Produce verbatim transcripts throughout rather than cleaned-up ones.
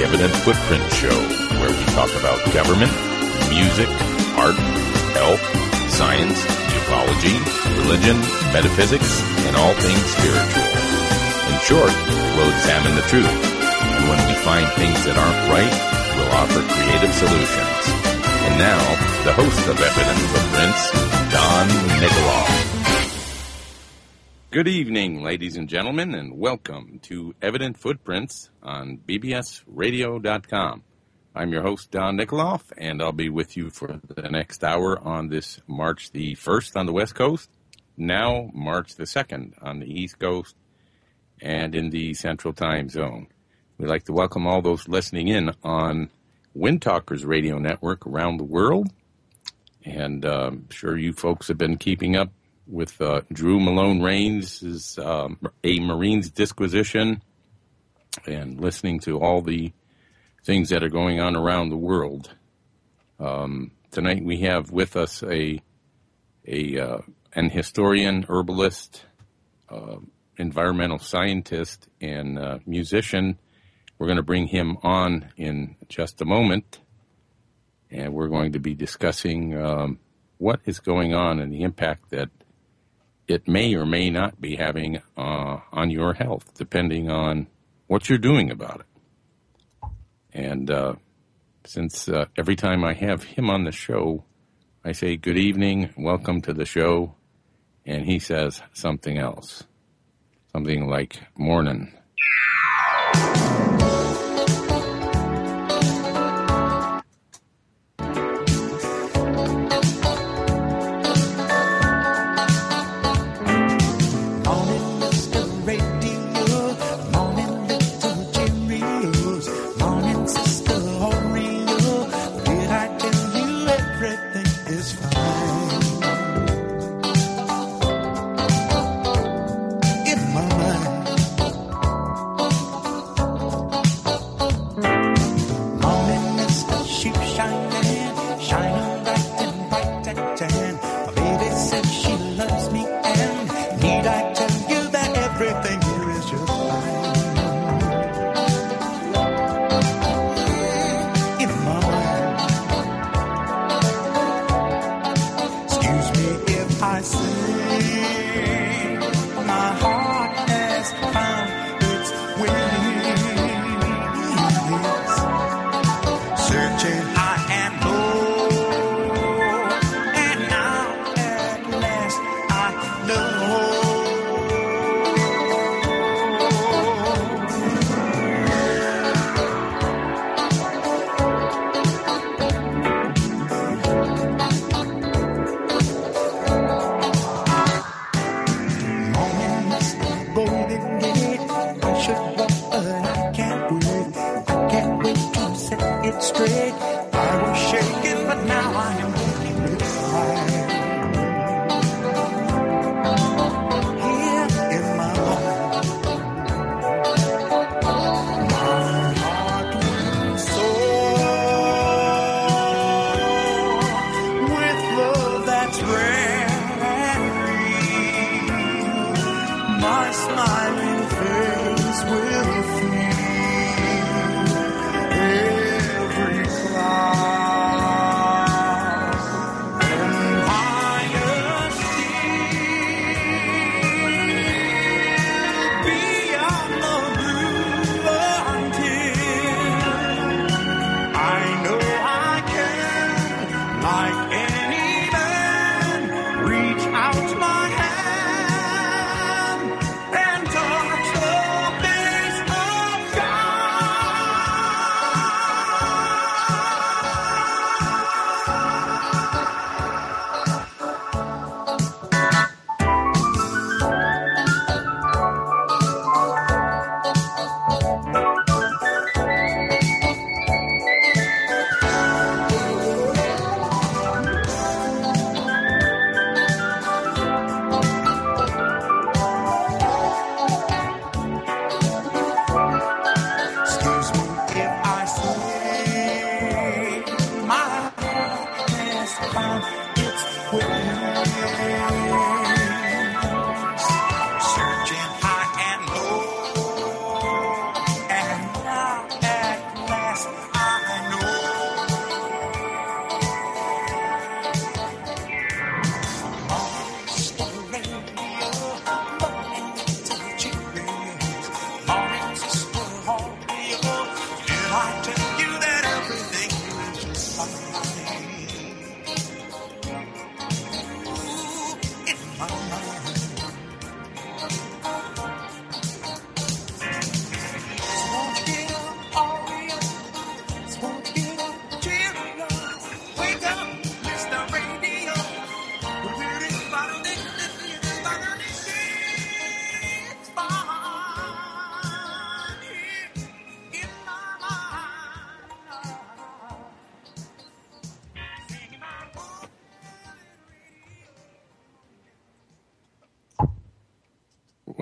Evident Footprint Show, where we talk about government, music, art, health, science, ufology, religion, metaphysics, and all things spiritual. In short, we'll examine the truth, and when we find things that aren't right, we'll offer creative solutions. And now, the host of Evident Footprints, Don Nikoloff. Good evening, ladies and gentlemen, and welcome to Evident Footprints on B B S radio dot com. I'm your host, Don Nikoloff, and I'll be with you for the next hour on this March the first on the West Coast, now March the second on the East Coast, and in the Central Time Zone. We'd like to welcome all those listening in on Wind Talkers Radio Network around the world, and uh, I'm sure you folks have been keeping up with uh, Drew Malone Rains' um, A Marine's Disquisition and listening to all the things that are going on around the world. Um, tonight we have with us a a uh, an historian, herbalist, uh, environmental scientist, and uh, musician. We're going to bring him on in just a moment, and we're going to be discussing um, what is going on and the impact that it may or may not be having uh, on your health, depending on what you're doing about it. And uh, since uh, every time I have him on the show, I say, good evening, welcome to the show, and he says something else, something like morning.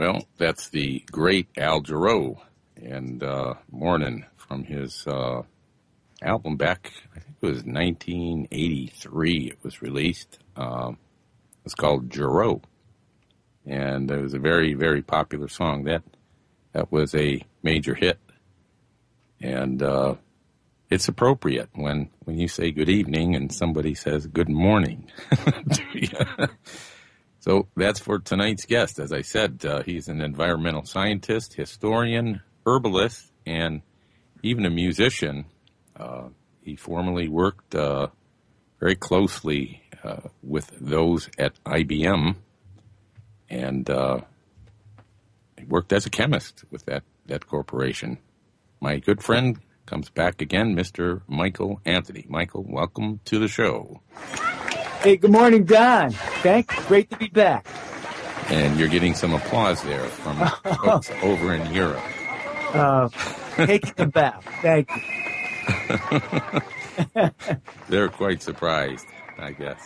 Well, that's the great Al Jarreau and uh, Morning from his uh, album back, I think it was nineteen eighty-three it was released. Uh, it's called Jarreau. And it was a very, very popular song. That that was a major hit. And uh, it's appropriate when, when you say good evening and somebody says good morning. So that's for tonight's guest. As I said, uh, he's an environmental scientist, historian, herbalist, and even a musician. Uh, he formerly worked uh, very closely uh, with those at I B M, and uh, he worked as a chemist with that, that corporation. My good friend comes back again, Mister Michael Anthony. Michael, welcome to the show. Hey, good morning, Don. Thanks. Great to be back. And you're getting some applause there from folks over in Europe. Uh, taking a bow. Thank you. They're quite surprised, I guess.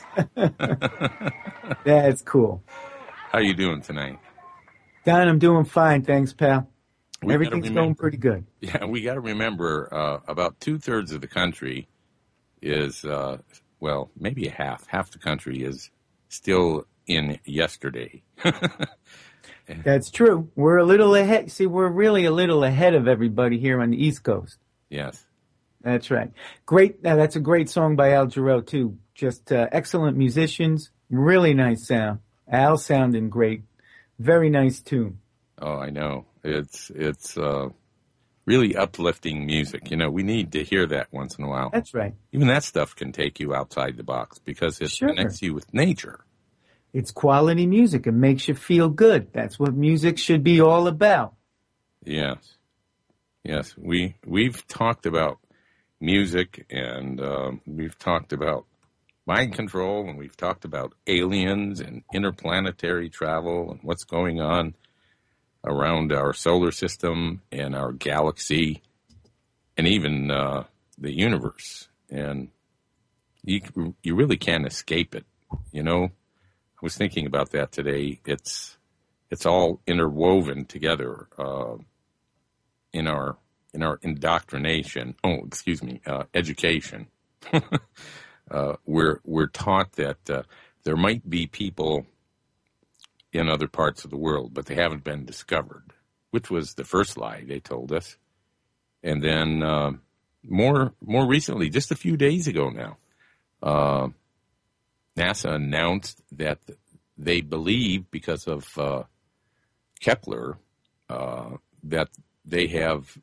That's cool. How you doing tonight? Don, I'm doing fine. Thanks, pal. We Everything's remember, going pretty good. Yeah, we got to remember uh, about two-thirds of the country is... Uh, Well, maybe a half. Half the country is still in yesterday. That's true. We're a little ahead. See, we're really a little ahead of everybody here on the East Coast. Yes. That's right. Great. Now, that's a great song by Al Jarreau, too. Just uh, excellent musicians. Really nice sound. Al sounding great. Very nice tune. Oh, I know. It's, it's, uh, really uplifting music. You know, we need to hear that once in a while. That's right. Even that stuff can take you outside the box because it Sure. connects you with nature. It's quality music. It makes you feel good. That's what music should be all about. Yes. Yes. We, we've talked about music and uh, we've talked about mind control and we've talked about aliens and interplanetary travel and what's going on around our solar system and our galaxy and even uh, the universe. And you you really can't escape it. You know, I was thinking about that today. It's it's all interwoven together uh, in our in our indoctrination. Oh, excuse me, uh, education. uh, we're we're taught that uh, there might be people in other parts of the world, but they haven't been discovered, which was the first lie they told us. And then uh, more more recently, just a few days ago now, uh, NASA announced that they believe, because of uh, Kepler, uh, that they have,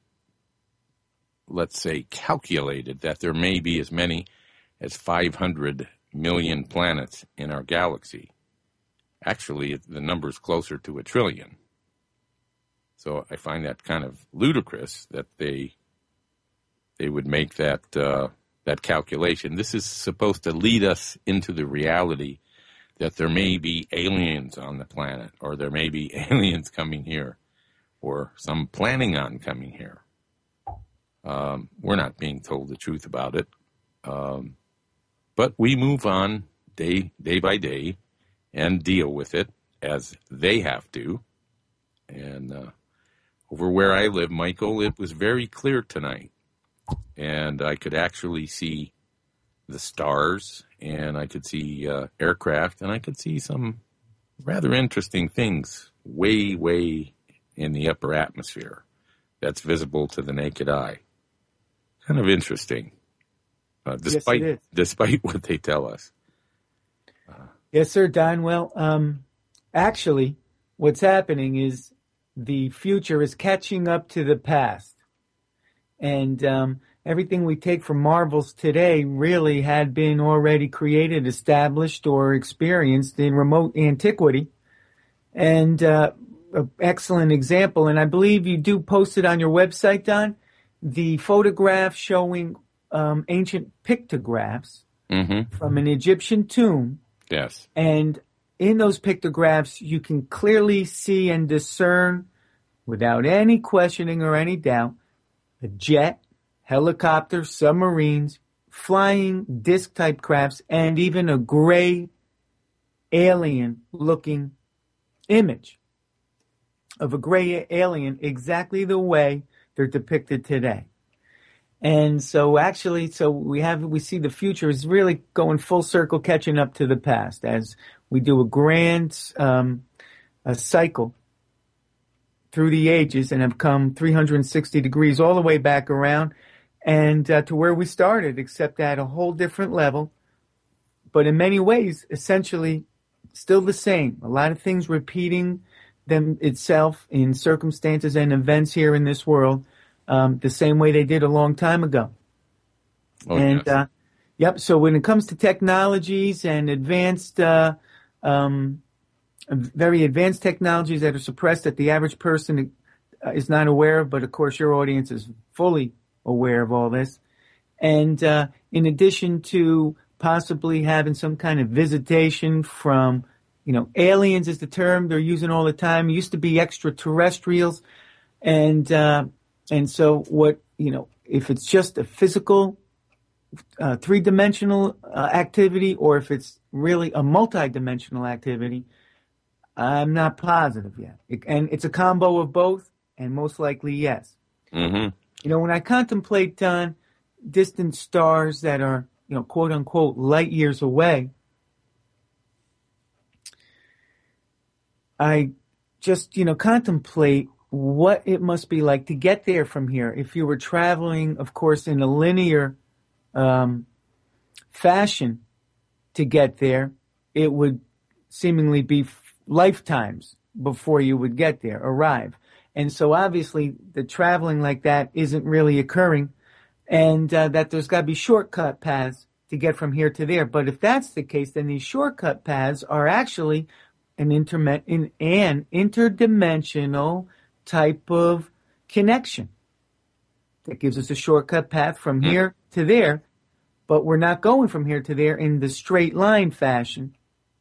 let's say, calculated that there may be as many as five hundred million planets in our galaxy. Actually, the number is closer to a trillion. So I find that kind of ludicrous that they they would make that uh, that calculation. This is supposed to lead us into the reality that there may be aliens on the planet, or there may be aliens coming here, or some planning on coming here. Um, we're not being told the truth about it, um, but we move on day day by day and deal with it as they have to. And uh, over where I live, Michael, it was very clear tonight. And I could actually see the stars, and I could see uh, aircraft, and I could see some rather interesting things way, way in the upper atmosphere that's visible to the naked eye. Kind of interesting, uh, despite yes, it is. despite what they tell us. Uh, Yes, sir, Don. Well, um, actually, what's happening is the future is catching up to the past. And um, everything we take from marvels today really had been already created, established, or experienced in remote antiquity. And uh, an excellent example, and I believe you do post it on your website, Don, the photograph showing um, ancient pictographs mm-hmm. from an Egyptian tomb. Yes. And in those pictographs, you can clearly see and discern, without any questioning or any doubt, a jet, helicopter, submarines, flying disc-type crafts, and even a gray alien-looking image. of a gray alien exactly the way they're depicted today. And so actually, so we have, we see the future is really going full circle, catching up to the past as we do a grand um, a cycle through the ages and have come three hundred sixty degrees all the way back around and uh, to where we started, except at a whole different level. But in many ways, essentially still the same. A lot of things repeating them itself in circumstances and events here in this world. Um, the same way they did a long time ago. Oh, and, yes. uh, yep. So when it comes to technologies and advanced, uh, um, very advanced technologies that are suppressed that the average person uh, is not aware of, but of course your audience is fully aware of all this. And, uh, in addition to possibly having some kind of visitation from, you know, aliens is the term they're using all the time. It used to be extraterrestrials. And, uh, And so what, you know, if it's just a physical, uh, three-dimensional uh, activity or if it's really a multi-dimensional activity, I'm not positive yet. It, and it's a combo of both, and most likely yes. Mm-hmm. You know, when I contemplate on distant stars that are, you know, quote-unquote light years away, I just, you know, contemplate what it must be like to get there from here. If you were traveling, of course, in a linear um, fashion to get there, it would seemingly be f- lifetimes before you would get there, arrive. And so obviously the traveling like that isn't really occurring, and uh, that there's got to be shortcut paths to get from here to there. But if that's the case, then these shortcut paths are actually an, interme- in, an interdimensional type of connection that gives us a shortcut path from Mm. here to there, but we're not going from here to there in the straight line fashion.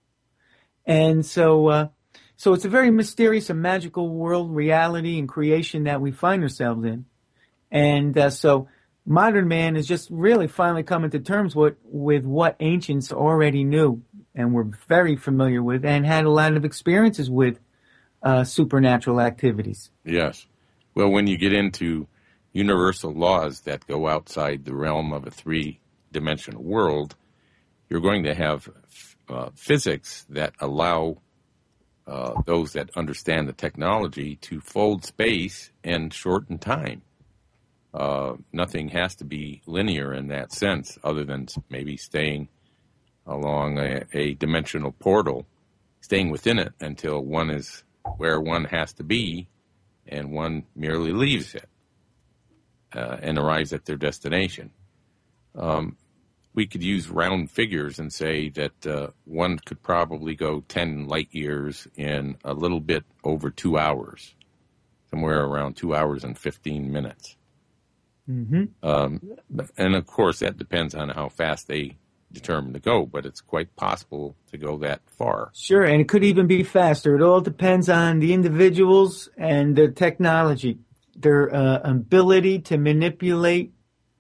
And so, uh, so it's a very mysterious and magical world, reality, and creation that we find ourselves in. And uh, so modern man is just really finally coming to terms with, with what ancients already knew and were very familiar with and had a lot of experiences with uh, supernatural activities. Yes. Well, when you get into universal laws that go outside the realm of a three-dimensional world, you're going to have uh, physics that allow uh, those that understand the technology to fold space and shorten time. Uh, nothing has to be linear in that sense, other than maybe staying along a, a dimensional portal, staying within it until one is where one has to be, and one merely leaves it uh, and arrives at their destination. Um, we could use round figures and say that uh, one could probably go ten light years in a little bit over two hours, somewhere around two hours and fifteen minutes. Mm-hmm. Um, and of course, that depends on how fast they determined to go, but it's quite possible to go that far. Sure, and it could even be faster. It all depends on the individuals and their technology, their uh, ability to manipulate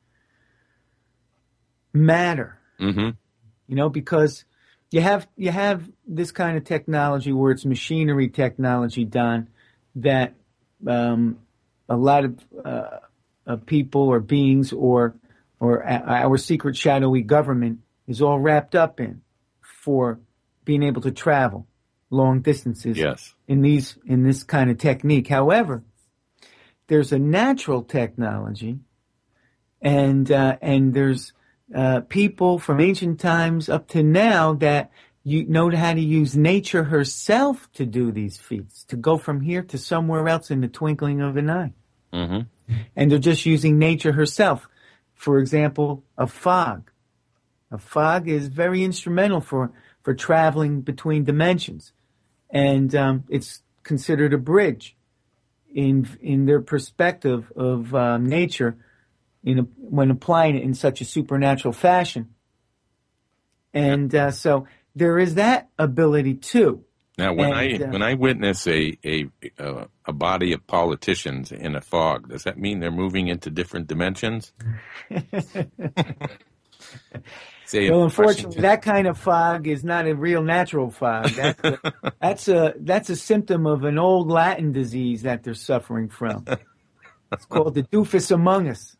matter. Mm-hmm. You know, because you have you have this kind of technology where it's machinery technology, Don, that um, a lot of, uh, of people or beings or or our secret shadowy government is all wrapped up in for being able to travel long distances Yes. in these in this kind of technique. However, there's a natural technology, and uh, and there's uh, people from ancient times up to now that you know how to use nature herself to do these feats, to go from here to somewhere else in the twinkling of an eye. Mm-hmm. And they're just using nature herself. For example, a fog. A fog is very instrumental for, for traveling between dimensions. And um, it's considered a bridge in in their perspective of uh, nature in a, when applying it in such a supernatural fashion. And uh, so there is that ability too. Now, when And, I uh, when I witness a a uh, a body of politicians in a fog, does that mean they're moving into different dimensions? say Well, in unfortunately, Washington. that kind of fog is not a real natural fog. That's a, that's a that's a symptom of an old Latin disease that they're suffering from. It's called the doofus among us.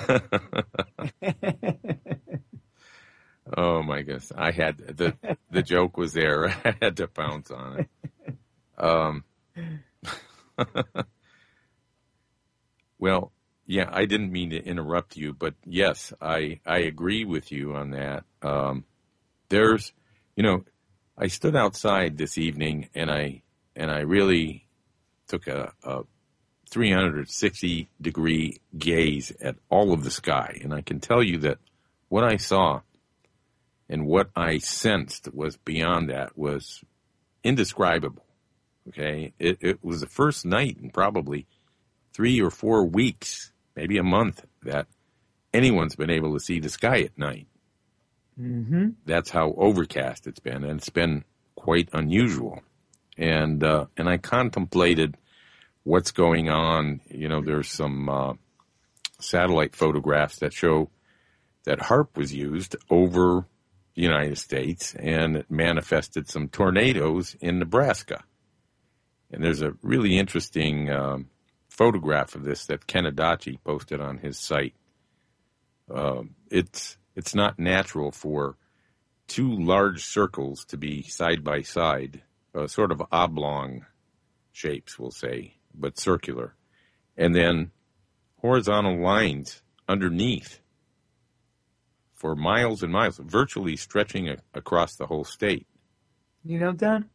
Oh my goodness! I had the the joke was there. I had to pounce on it. Um, well, yeah, I didn't mean to interrupt you, but yes, I I agree with you on that. Um, there's, you know, I stood outside this evening and I and I really took a, a three hundred sixty degree gaze at all of the sky, and I can tell you that what I saw and what I sensed was beyond that, was indescribable. Okay, it, it was the first night in probably three or four weeks, maybe a month, that anyone's been able to see the sky at night. Mm-hmm. That's how overcast it's been, and it's been quite unusual. And uh, and I contemplated what's going on. You know, there's some uh, satellite photographs that show that HAARP was used over the United States, and it manifested some tornadoes in Nebraska. And there's a really interesting um, photograph of this that Ken Adachi posted on his site. Uh, it's it's not natural for two large circles to be side by side, uh, sort of oblong shapes, we'll say, but circular, and then horizontal lines underneath for miles and miles, virtually stretching a, across the whole state. You know, Don,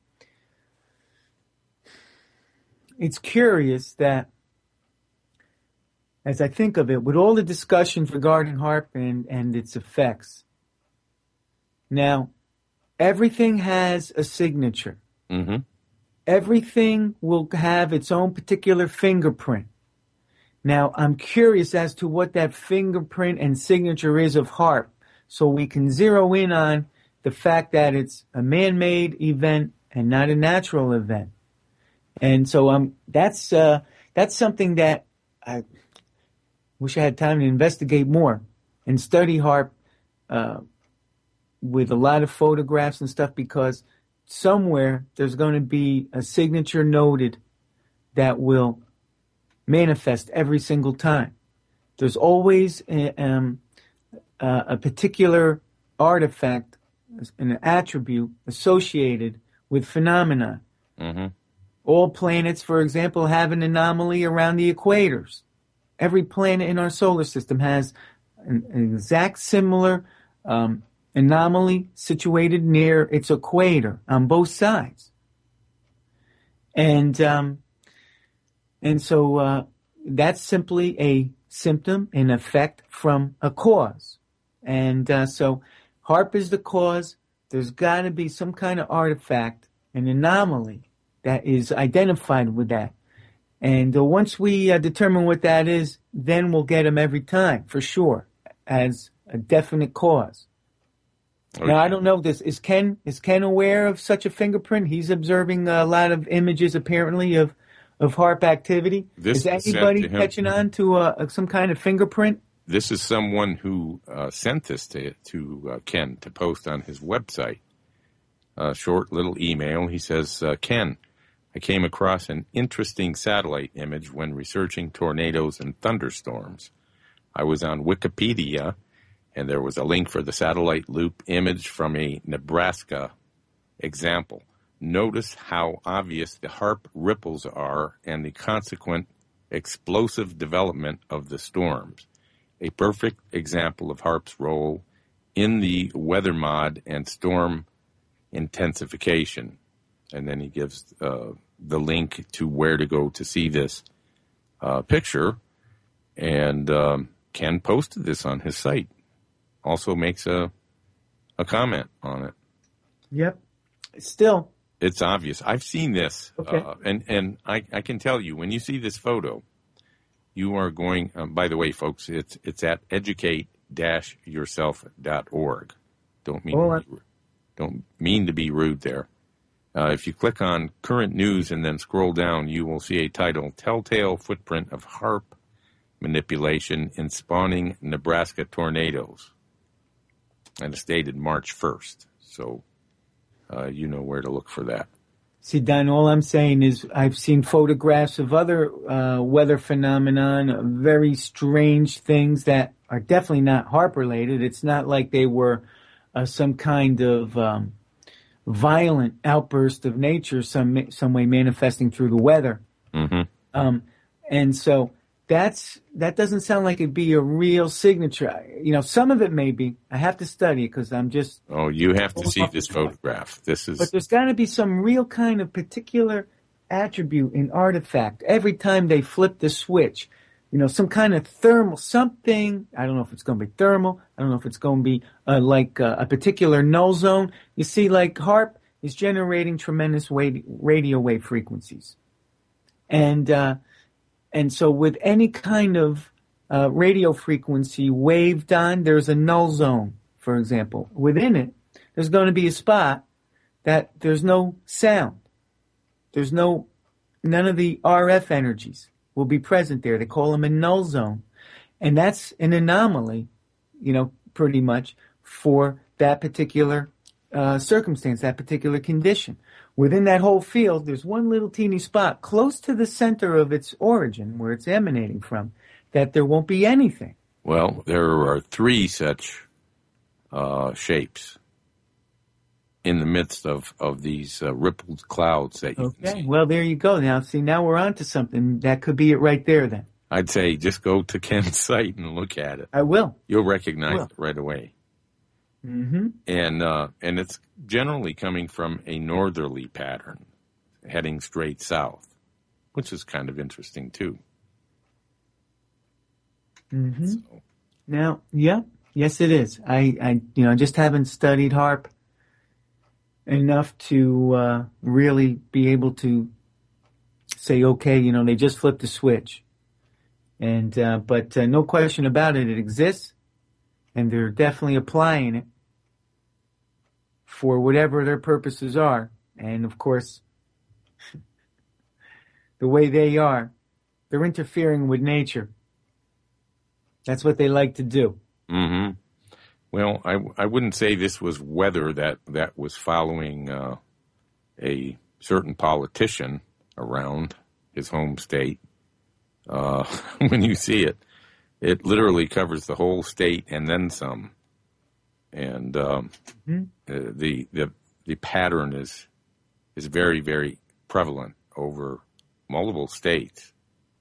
it's curious that, as I think of it, with all the discussions regarding HAARP and, and its effects, now, everything has a signature. Mm-hmm. Everything will have its own particular fingerprint. Now, I'm curious as to what that fingerprint and signature is of HAARP, so we can zero in on the fact that it's a man-made event and not a natural event. And so um, that's uh, that's something that I wish I had time to investigate more and study HAARP uh, with a lot of photographs and stuff, because somewhere there's going to be a signature noted that will manifest every single time. There's always a, um, uh, a particular artifact, an attribute associated with phenomena. Mm-hmm. All planets, for example, have an anomaly around the equators. Every planet in our solar system has an, an exact similar um, anomaly situated near its equator on both sides. And um, and so uh, that's simply a symptom, an effect from a cause. And uh, so HAARP is the cause. There's got to be some kind of artifact, an anomaly that is identified with that. And uh, once we uh, determine what that is, then we'll get them every time, for sure, as a definite cause. Okay. Now, I don't know this. Is Ken is Ken aware of such a fingerprint? He's observing a lot of images, apparently, of, of HAARP activity. This is anybody catching on to uh, some kind of fingerprint? This is someone who uh, sent this to, to uh, Ken to post on his website. A short little email. He says, uh, Ken, I came across an interesting satellite image when researching tornadoes and thunderstorms. I was on Wikipedia, and there was a link for the satellite loop image from a Nebraska example. Notice how obvious the HAARP ripples are and the consequent explosive development of the storms. A perfect example of HAARP's role in the weather mod and storm intensification. And then he gives uh, the link to where to go to see this uh, picture. And um, Ken posted this on his site. Also makes a a comment on it. Yep. Still. It's obvious. I've seen this. Okay. Uh, and and I, I can tell you, when you see this photo, you are going, um, by the way, folks, it's it's at educate dash yourself dot org. Don't mean, oh, to be, don't mean to be rude there. Uh, if you click on current news and then scroll down, you will see a title, Telltale Footprint of HAARP Manipulation in Spawning Nebraska Tornadoes. and it's dated March first. So uh, you know where to look for that. See, Don, all I'm saying is I've seen photographs of other uh, weather phenomenon, very strange things that are definitely not HAARP related. It's not like they were uh, some kind of um, violent outburst of nature, some some way manifesting through the weather. Mm-hmm. Um, and so that's that doesn't sound like it'd be a real signature. You know, some of it may be. I have to study it because I'm just. Oh, you have to see this photograph. This is. But there's got to be some real kind of particular attribute in artifact every time they flip the switch. You know, some kind of thermal something. I don't know if it's going to be thermal. I don't know if it's going to be uh, like uh, a particular null zone. You see, like HAARP is generating tremendous wa- radio wave frequencies, and. Uh, And so with any kind of uh, radio frequency waved on, there's a null zone, for example. Within it, there's going to be a spot that there's no sound. There's no, none of the R F energies will be present there. They call them a null zone. And that's an anomaly, you know, pretty much for that particular uh, circumstance, that particular condition. Within that whole field, there's one little teeny spot close to the center of its origin, where it's emanating from, that there won't be anything. Well, there are three such uh, shapes in the midst of, of these uh, rippled clouds that you okay. can see. Well, there you go. Now, see, now we're on to something. That could be it right there then. I'd say just go to Ken's site and look at it. I will. You'll recognize will. it right away. Mm-hmm. And uh, and it's generally coming from a northerly pattern, heading straight south, which is kind of interesting too. Mm-hmm. So. Now, yeah, yes, it is. I, I, you know, just haven't studied HAARP enough to uh, really be able to say, okay, you know, they just flipped the switch, and uh, but uh, no question about it, it exists. And they're definitely applying it for whatever their purposes are. And, of course, the way they are, they're interfering with nature. That's what they like to do. Mm-hmm. Well, I, I wouldn't say this was weather that, that was following uh, a certain politician around his home state. Uh, when you see it. It literally covers the whole state and then some, and um, mm-hmm. the the the pattern is is very very prevalent over multiple states.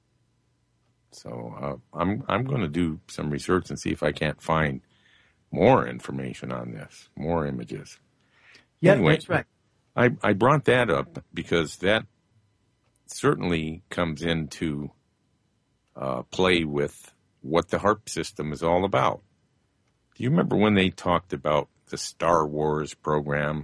So uh, I'm I'm going to do some research and see if I can't find more information on this, more images. Yeah, anyway, that's right. I I brought that up because that certainly comes into uh, play with what the HAARP system is all about. Do you remember when they talked about the Star Wars program?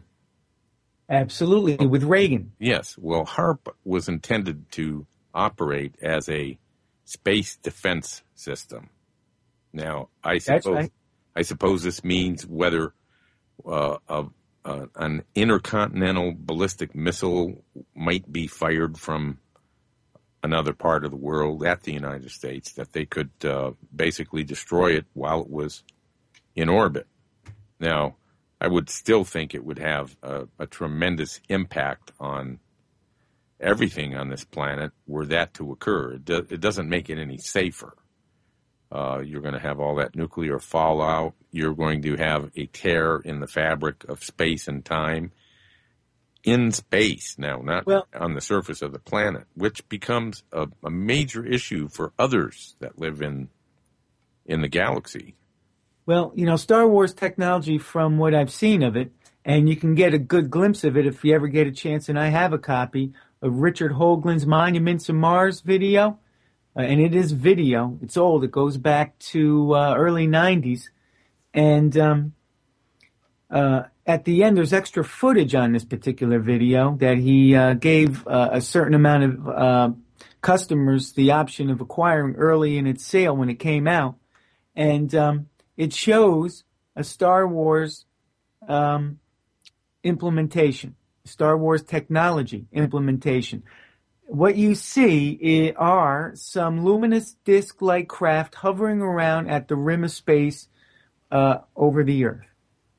Absolutely, with Reagan. Yes. Well, HAARP was intended to operate as a space defense system. Now, I suppose right. I suppose this means whether uh, a, uh, an intercontinental ballistic missile might be fired from another part of the world at the United States, that they could uh, basically destroy it while it was in orbit. Now, I would still think it would have a, a tremendous impact on everything on this planet were that to occur. It, do, it doesn't make it any safer. Uh, you're going to have all that nuclear fallout. You're going to have a tear in the fabric of space and time. In space now, not well, on the surface of the planet, which becomes a, a major issue for others that live in in the galaxy. Well, you know, Star Wars technology, from what I've seen of it, and you can get a good glimpse of it if you ever get a chance, and I have a copy of Richard Hoagland's Monuments of Mars video, uh, and it is video. It's old. It goes back to uh, early nineties, and um, uh, at the end, there's extra footage on this particular video that he uh, gave uh, a certain amount of uh, customers the option of acquiring early in its sale when it came out. And um, it shows a Star Wars um, implementation, Star Wars technology implementation. What you see are some luminous disc-like craft hovering around at the rim of space uh, over the Earth.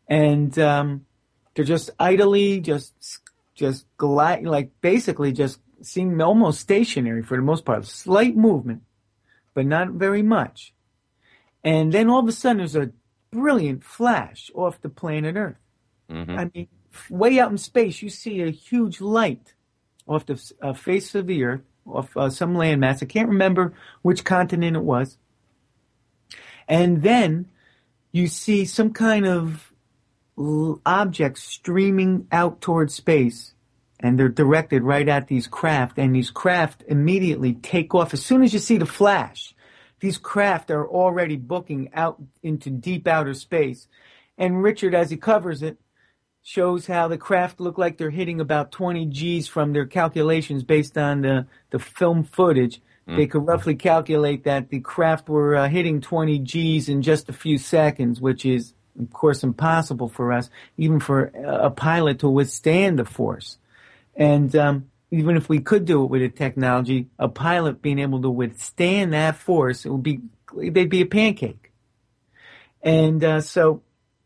and um, they're just idly, just just glide, like basically just seem almost stationary for the most part. Slight movement, but not very much. And then all of a sudden, there's a brilliant flash off the planet Earth. Mm-hmm. I mean, way out in space, you see a huge light off the uh, face of the Earth, off uh, some landmass. I can't remember which continent it was. And then you see some kind of l- object streaming out towards space, and they're directed right at these craft, and these craft immediately take off. As soon as you see the flash, these craft are already booking out into deep outer space. And Richard, as he covers it, shows how the craft look like they're hitting about twenty G's from their calculations based on the, the film footage. Mm. They could roughly calculate that the craft were uh, hitting twenty G's in just a few seconds, which is, of course, impossible for us, even for a pilot to withstand the force. And um, even if we could do it with a technology, a pilot being able to withstand that force, it would be, they'd be a pancake. And uh, so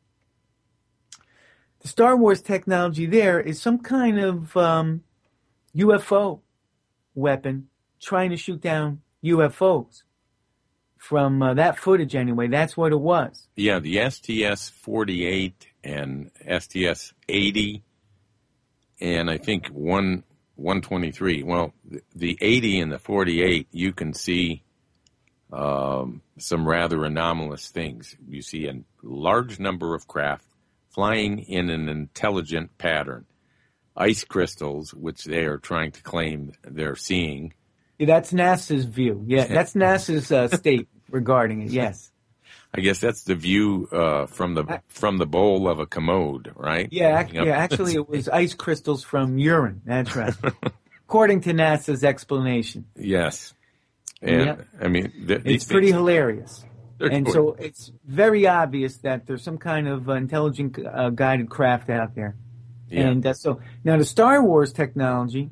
the Star Wars technology there is some kind of um, U F O weapon trying to shoot down U F Os. From uh, that footage anyway, that's what it was. Yeah, the S T S forty-eight and S T S eighty, and I think one one twenty-three. Well, the eighty and the forty-eight, you can see um, some rather anomalous things. You see a large number of craft flying in an intelligent pattern. Ice crystals, which they are trying to claim they're seeing. Yeah, that's NASA's view. Yeah, that's NASA's uh, state regarding it, yes. I guess that's the view uh, from the from the bowl of a commode, right? Yeah, ac- yeah. Actually, it was ice crystals from urine. That's right, according to NASA's explanation. Yes, and yeah. I mean, th- it's pretty things, hilarious, and cool. So it's very obvious that there's some kind of uh, intelligent uh, guided craft out there. Yeah. And uh, so now the Star Wars technology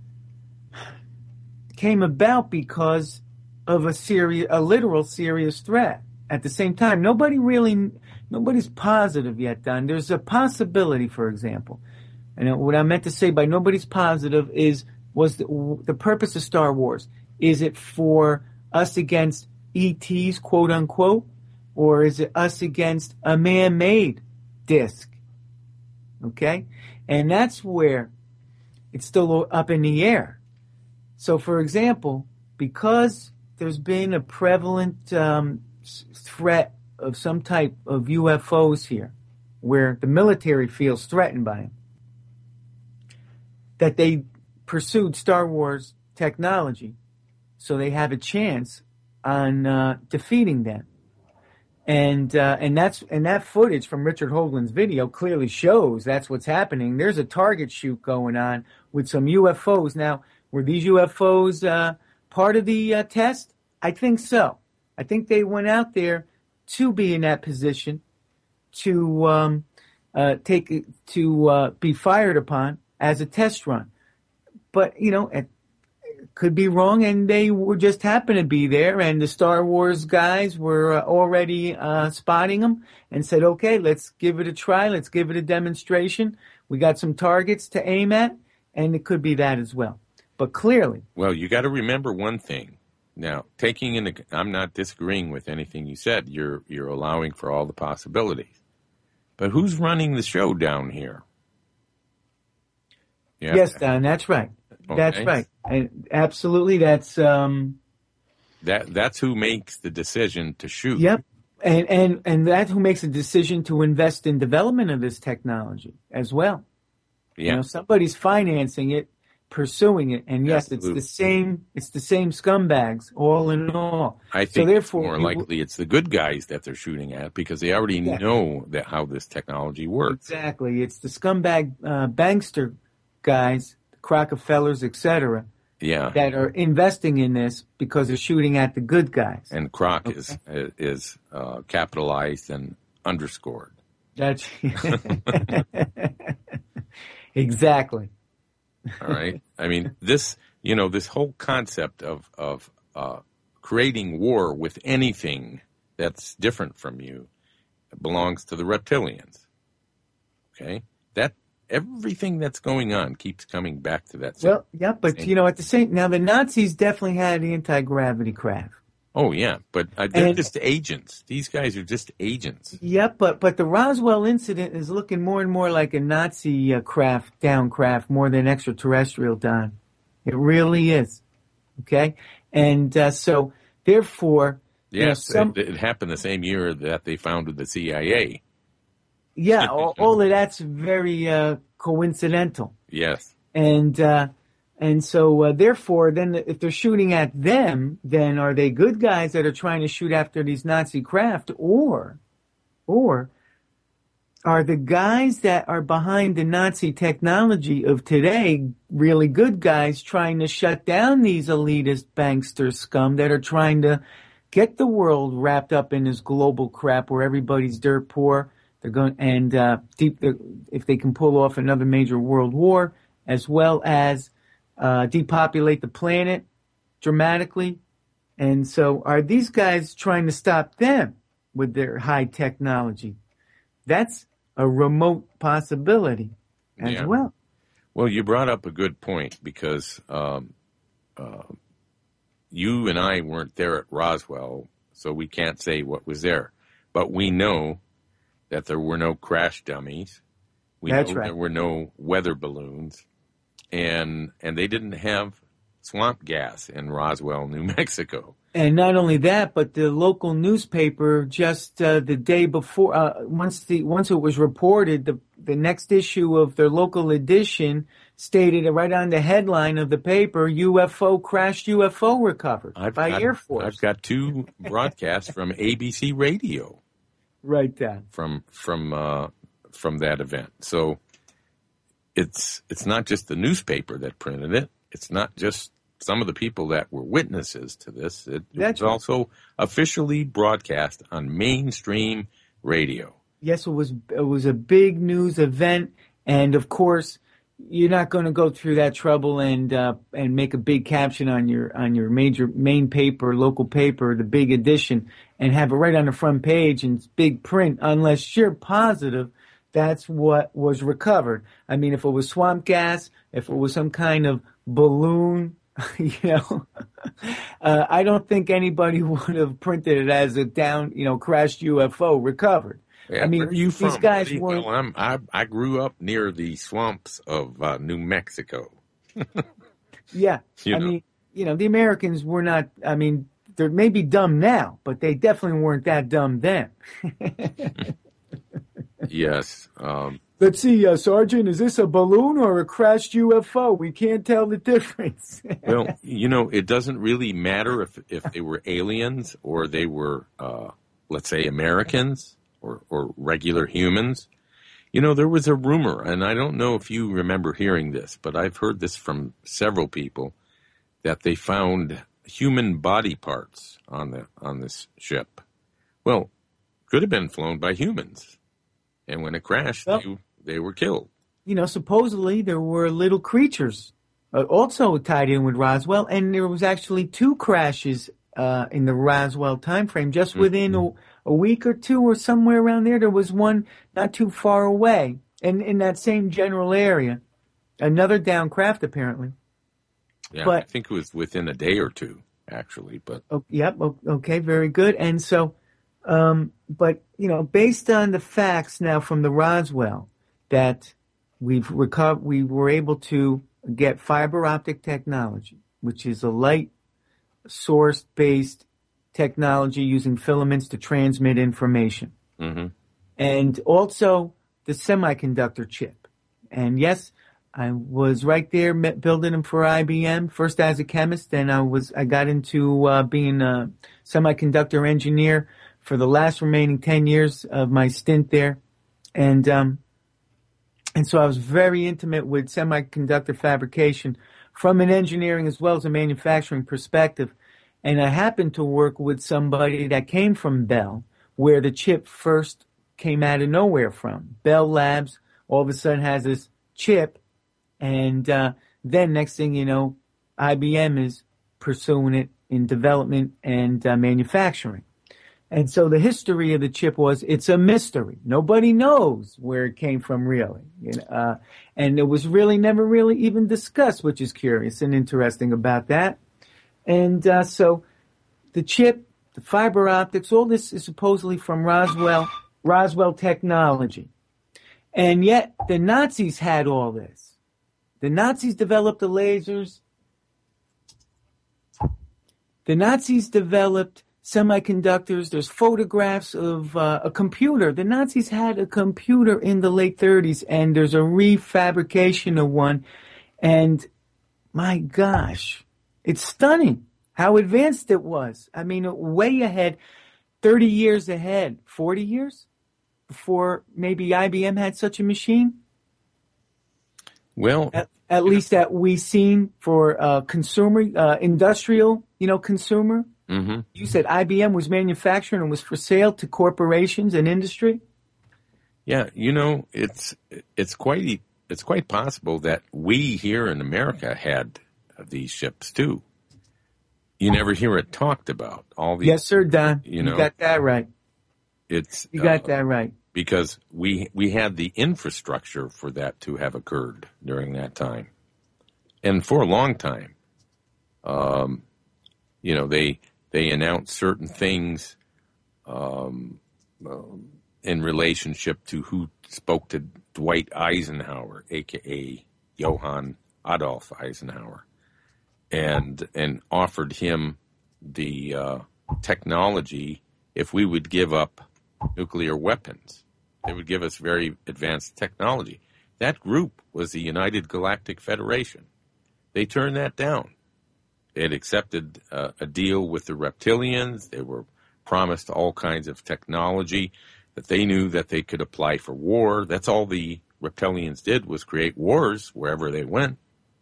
came about because of a serious, a literal serious threat. At the same time, nobody really, nobody's positive yet, Don. There's a possibility, for example, and what I meant to say by nobody's positive is, was the, the purpose of Star Wars. Is it for us against E Ts, quote unquote, or is it us against a man-made disc? Okay? And that's where it's still up in the air. So, for example, because there's been a prevalent um, threat of some type of U F Os here, where the military feels threatened by them, that they pursued Star Wars technology so they have a chance on uh, defeating them. And uh, and that's and that footage from Richard Hoagland's video clearly shows that's what's happening. There's a target shoot going on with some U F Os. Now, were these U F Os uh, part of the uh, test? I think so. I think they went out there to be in that position to um, uh, take to uh, be fired upon as a test run. But you know, it could be wrong, and they were just happened to be there, and the Star Wars guys were uh, already uh, spotting them and said, "Okay, let's give it a try. Let's give it a demonstration. We got some targets to aim at," and it could be that as well. But clearly, well, you got to remember one thing. Now, taking into, I'm not disagreeing with anything you said. You're you're allowing for all the possibilities. But who's running the show down here? Yeah. Yes, Don, that's right. Okay. That's right. And absolutely, that's um, that that's who makes the decision to shoot. Yep, and and and that's who makes the decision to invest in development of this technology as well. Yeah, you know, somebody's financing it, pursuing it, and yes, Absolutely. it's the same. It's the same scumbags, all in all. I think so therefore, more likely it's the good guys that they're shooting at because they already yeah. know that how this technology works. Exactly, it's the scumbag uh, bankster guys, the Rockefellers, et cetera. Yeah, that are investing in this because they're shooting at the good guys. And Croc okay. is is uh, capitalized and underscored. That's exactly. All right. I mean, this, you know, this whole concept of, of uh, creating war with anything that's different from you belongs to the reptilians. Okay, that everything that's going on keeps coming back to that. Same, Well, yeah, but same. you know, at the same now, the Nazis definitely had anti-gravity craft. Oh yeah, but uh, they're And just agents. These guys are just agents. yep, but but the Roswell incident is looking more and more like a Nazi uh, craft, down craft, more than extraterrestrial, Don. It really is. Okay, and uh, so therefore, you know, Yes, some it, it happened the same year that they founded the C I A. yeah, all, all of that's very uh, coincidental, Yes. and uh, and so uh, therefore, then if they're shooting at them, then are they good guys that are trying to shoot after these Nazi craft, or or are the guys that are behind the Nazi technology of today really good guys trying to shut down these elitist bankster scum that are trying to get the world wrapped up in this global crap where everybody's dirt poor? They're going and uh, deep if they can pull off another major world war, as well as uh, depopulate the planet dramatically. And so, are these guys trying to stop them with their high technology? That's a remote possibility as Yeah. well. Well, you brought up a good point because um, uh, you and I weren't there at Roswell, so we can't say what was there. But we know that there were no crash dummies. We That's know right. there were no weather balloons, and and they didn't have swamp gas in Roswell, New Mexico. And not only that, but the local newspaper just uh, the day before, uh, once the once it was reported, the the next issue of their local edition stated it right on the headline of the paper: U F O crashed, U F O recovered I've by got, Air Force. I've got two broadcasts from A B C Radio right there. from from uh, from that event. So it's it's not just the newspaper that printed it. It's not just some of the people that were witnesses to this. It, it That's was right. also officially broadcast on mainstream radio. Yes, it was it was a big news event, and of course, you're not going to go through that trouble and uh, and make a big caption on your on your major main paper, local paper, the big edition, and have it right on the front page in big print, unless you're positive that's what was recovered. I mean, if it was swamp gas, if it was some kind of balloon, you know, uh, I don't think anybody would have printed it as a down, you know, crashed U F O recovered. Yeah, I mean, where are you these from, guys buddy? weren't. Well, I'm, I I grew up near the swamps of uh, New Mexico. Yeah, You I know. mean, you know, the Americans were not. I mean, they're maybe dumb now, but they definitely weren't that dumb then. Yes. Um, Let's see, uh, Sergeant, is this a balloon or a crashed U F O? We can't tell the difference. well, you know, it doesn't really matter if if they were aliens or they were, uh, let's say, Americans or, or regular humans. You know, there was a rumor, and I don't know if you remember hearing this, but I've heard this from several people, that they found human body parts on the on this ship. Well, could have been flown by humans, and when it crashed, Well- they, they were killed. You know, supposedly there were little creatures uh, also tied in with Roswell, and there was actually two crashes uh, in the Roswell time frame, just within a, a week or two or somewhere around there. There was one not too far away, and in that same general area, another down craft apparently. Yeah, But- I think it was within a day or two, actually. But Oh, yep. o- Okay. Very good. And so, um, but you know, based on the facts now from the Roswell, that we've recovered, we were able to get fiber optic technology, which is a light source based technology using filaments to transmit information, hmm and also the semiconductor chip. And yes, I was right there me- building them for I B M, first as a chemist, and I was I got into uh, being a semiconductor engineer for the last remaining ten years of my stint there, and um, and so I was very intimate with semiconductor fabrication from an engineering as well as a manufacturing perspective. And I happened to work with somebody that came from Bell, where the chip first came out of nowhere from. Bell Labs all of a sudden has this chip, and uh, then next thing you know, I B M is pursuing it in development and uh, manufacturing. And so the history of the chip was it's a mystery. Nobody knows where it came from really. You know, uh, and it was really never really even discussed, which is curious and interesting about that. And uh, so the chip, the fiber optics, all this is supposedly from Roswell, Roswell technology. And yet the Nazis had all this. The Nazis developed the lasers. The Nazis developed semiconductors. There's photographs of uh, a computer. The Nazis had a computer in the late thirties, and there's a refabrication of one. And my gosh, it's stunning how advanced it was. I mean, way ahead, thirty years ahead, forty years before maybe I B M had such a machine. Well, at, at least that we seen for uh, consumer, uh, industrial, you know, consumer. Mm-hmm. You said I B M was manufacturing and was for sale to corporations and industry. Yeah, you know, it's it's quite it's quite possible that we here in America had these ships too. You never hear it talked about. All these, yes, sir, Don. You know, you got that right. It's you got uh, that right. Because we we had the infrastructure for that to have occurred during that time, and for a long time. Um, you know, they. They announced certain things um, uh, in relationship to who spoke to Dwight Eisenhower, a k a. Johann Adolf Eisenhower, and and offered him the uh, technology if we would give up nuclear weapons. They would give us very advanced technology. That group was the United Galactic Federation. They turned that down. They had accepted uh, a deal with the reptilians. They were promised all kinds of technology that they knew that they could apply for war. That's all the reptilians did, was create wars wherever they went.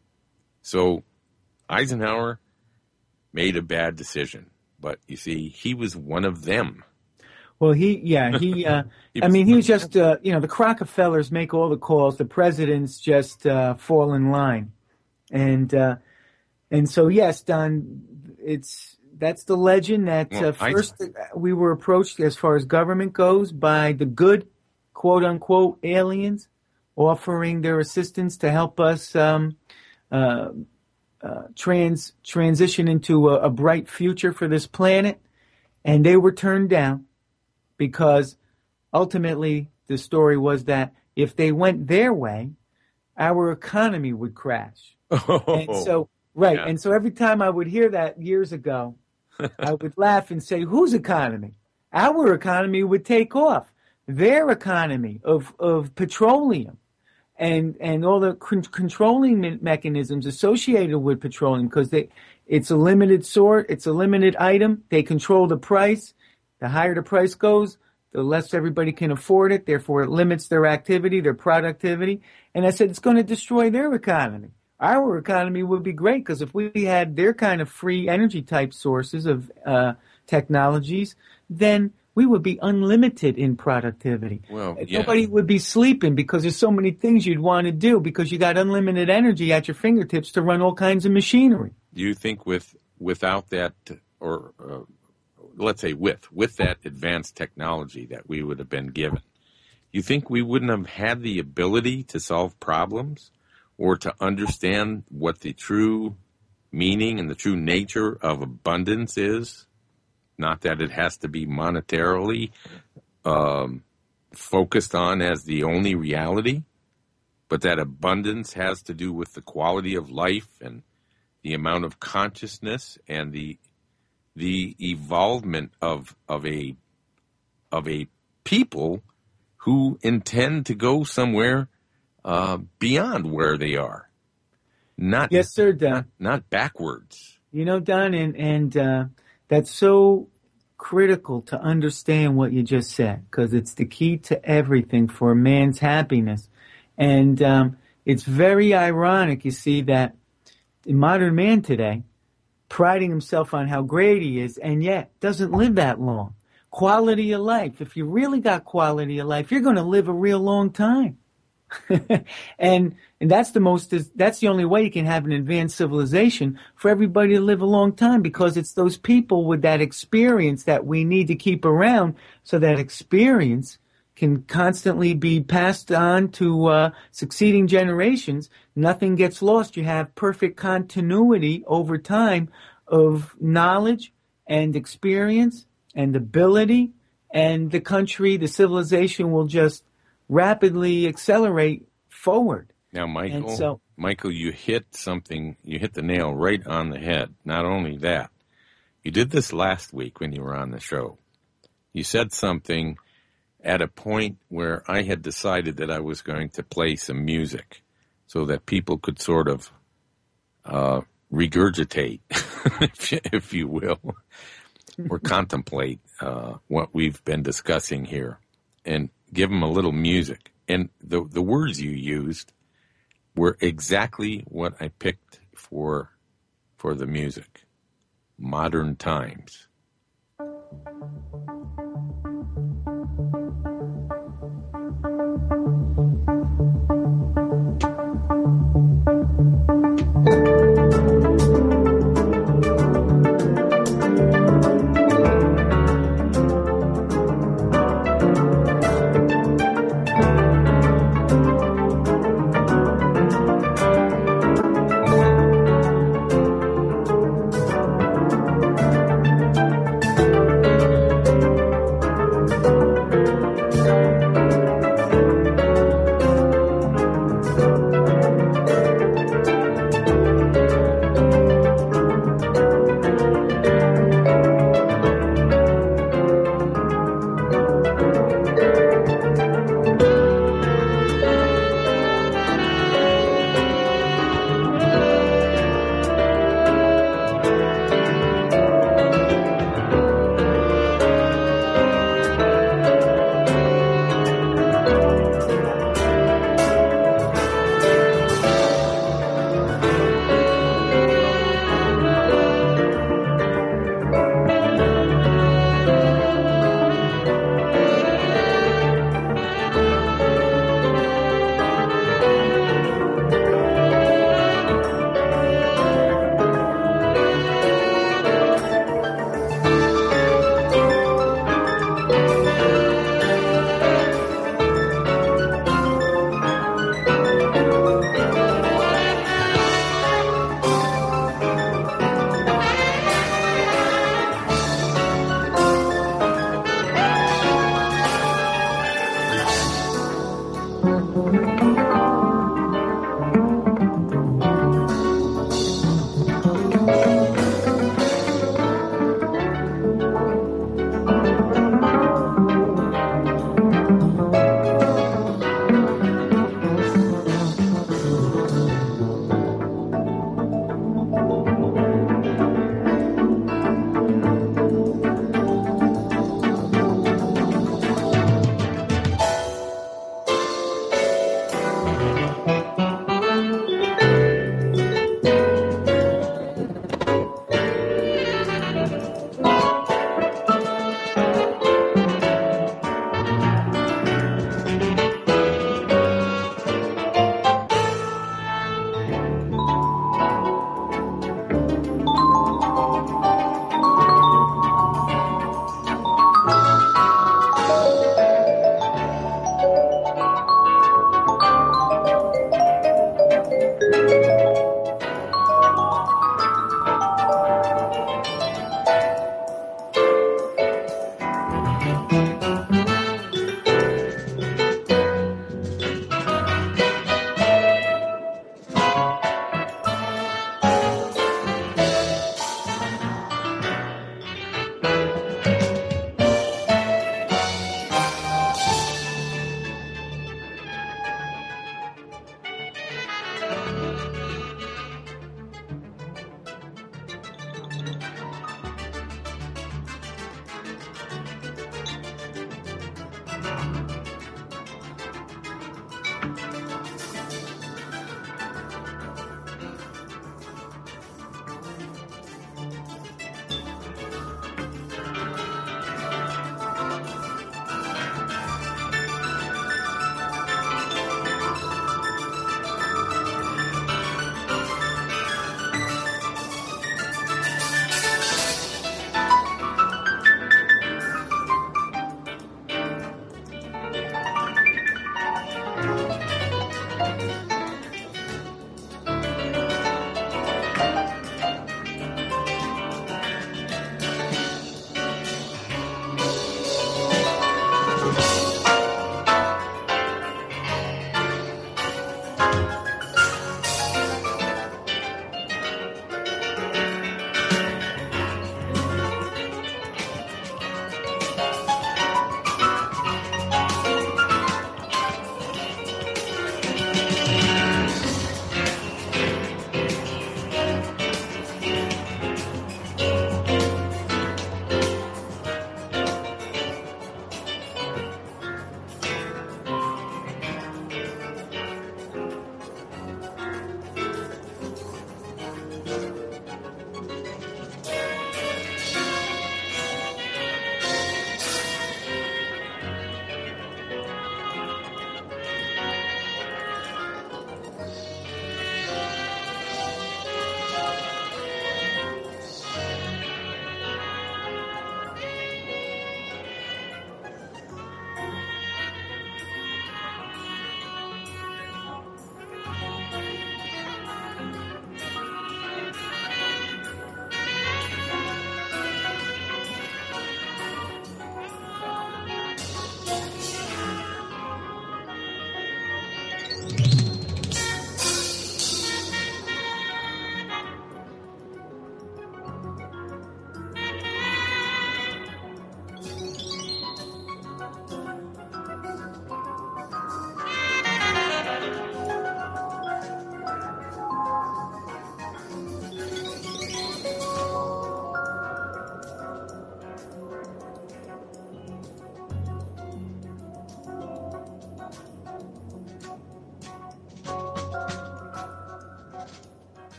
So Eisenhower made a bad decision. But you see, he was one of them. Well, he, yeah, he, uh, he I mean, he was just, uh, you know, the Rockefellers make all the calls. The presidents just uh, fall in line. And, uh, And so, yes, Don, it's that's the legend that uh, first we were approached as far as government goes by the good, quote unquote, aliens offering their assistance to help us um, uh, uh, trans transition into a, a bright future for this planet. And they were turned down because ultimately the story was that if they went their way, our economy would crash. Oh. And so. Right. Yeah. And so every time I would hear that years ago, I would laugh and say, whose economy? Our economy would take off. Their economy of, of petroleum and, and all the con- controlling me- mechanisms associated with petroleum, because they, it's a limited sort. It's a limited item. They control the price. The higher the price goes, the less everybody can afford it. Therefore, it limits their activity, their productivity. And I said, it's going to destroy their economy. Our economy would be great because if we had their kind of free energy type sources of uh, technologies, then we would be unlimited in productivity. Well, yeah. Nobody would be sleeping because there's so many things you'd want to do because you got unlimited energy at your fingertips to run all kinds of machinery. Do you think with without that, or uh, let's say with with that advanced technology that we would have been given, you think we wouldn't have had the ability to solve problems? Or to understand what the true meaning and the true nature of abundance is? Not that it has to be monetarily um, focused on as the only reality, but that abundance has to do with the quality of life and the amount of consciousness and the the evolvement of of a of a people who intend to go somewhere Uh, beyond where they are, not yes, sir, Don. Not, not backwards. You know, Don, and and uh, that's so critical to understand what you just said because it's the key to everything for man's happiness, and um, it's very ironic. You see that in modern man today, priding himself on how great he is, and yet doesn't live that long. Quality of life. If you really got quality of life, you're going to live a real long time. and and that's the most that's the only way you can have an advanced civilization, for everybody to live a long time, because it's those people with that experience that we need to keep around, so that experience can constantly be passed on to uh, succeeding generations. Nothing gets lost. You have perfect continuity over time of knowledge and experience and ability, and the country, the civilization will just rapidly accelerate forward. Now, Michael, so, Michael, you hit something, you hit the nail right on the head. Not only that, you did this last week when you were on the show. You said something at a point where I had decided that I was going to play some music so that people could sort of uh, regurgitate, if, you, if you will, or contemplate uh, what we've been discussing here, and give them a little music. And the the words you used were exactly what I picked for for the music. Modern times.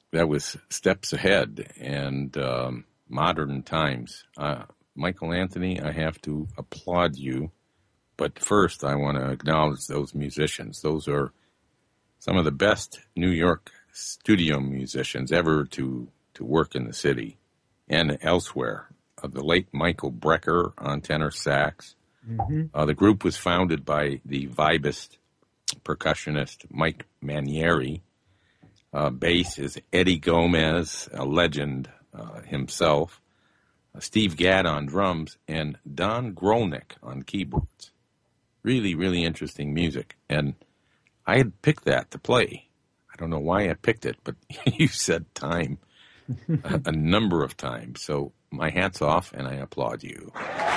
that was steps ahead and um, modern times. Uh, Michael Anthony, I have to applaud you. But first, I want to acknowledge those musicians. Those are some of the best New York studio musicians ever to, to work in the city and elsewhere. Uh, the late Michael Brecker on tenor sax. Mm-hmm. Uh, the group was founded by the vibist percussionist Mike Manieri. Uh, bass is Eddie Gomez, a legend uh, himself. Uh, Steve Gadd on drums, and Don Grolnick on keyboards. Really, really interesting music. And I had picked that to play. I don't know why I picked it, but you said time a, a number of times. So my hat's off, and I applaud you.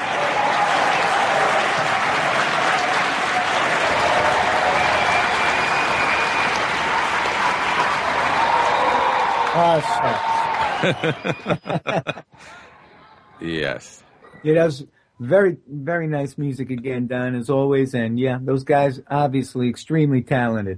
Oh, yes. Yeah, that was very, very nice music again, Don, as always. And yeah, those guys obviously extremely talented.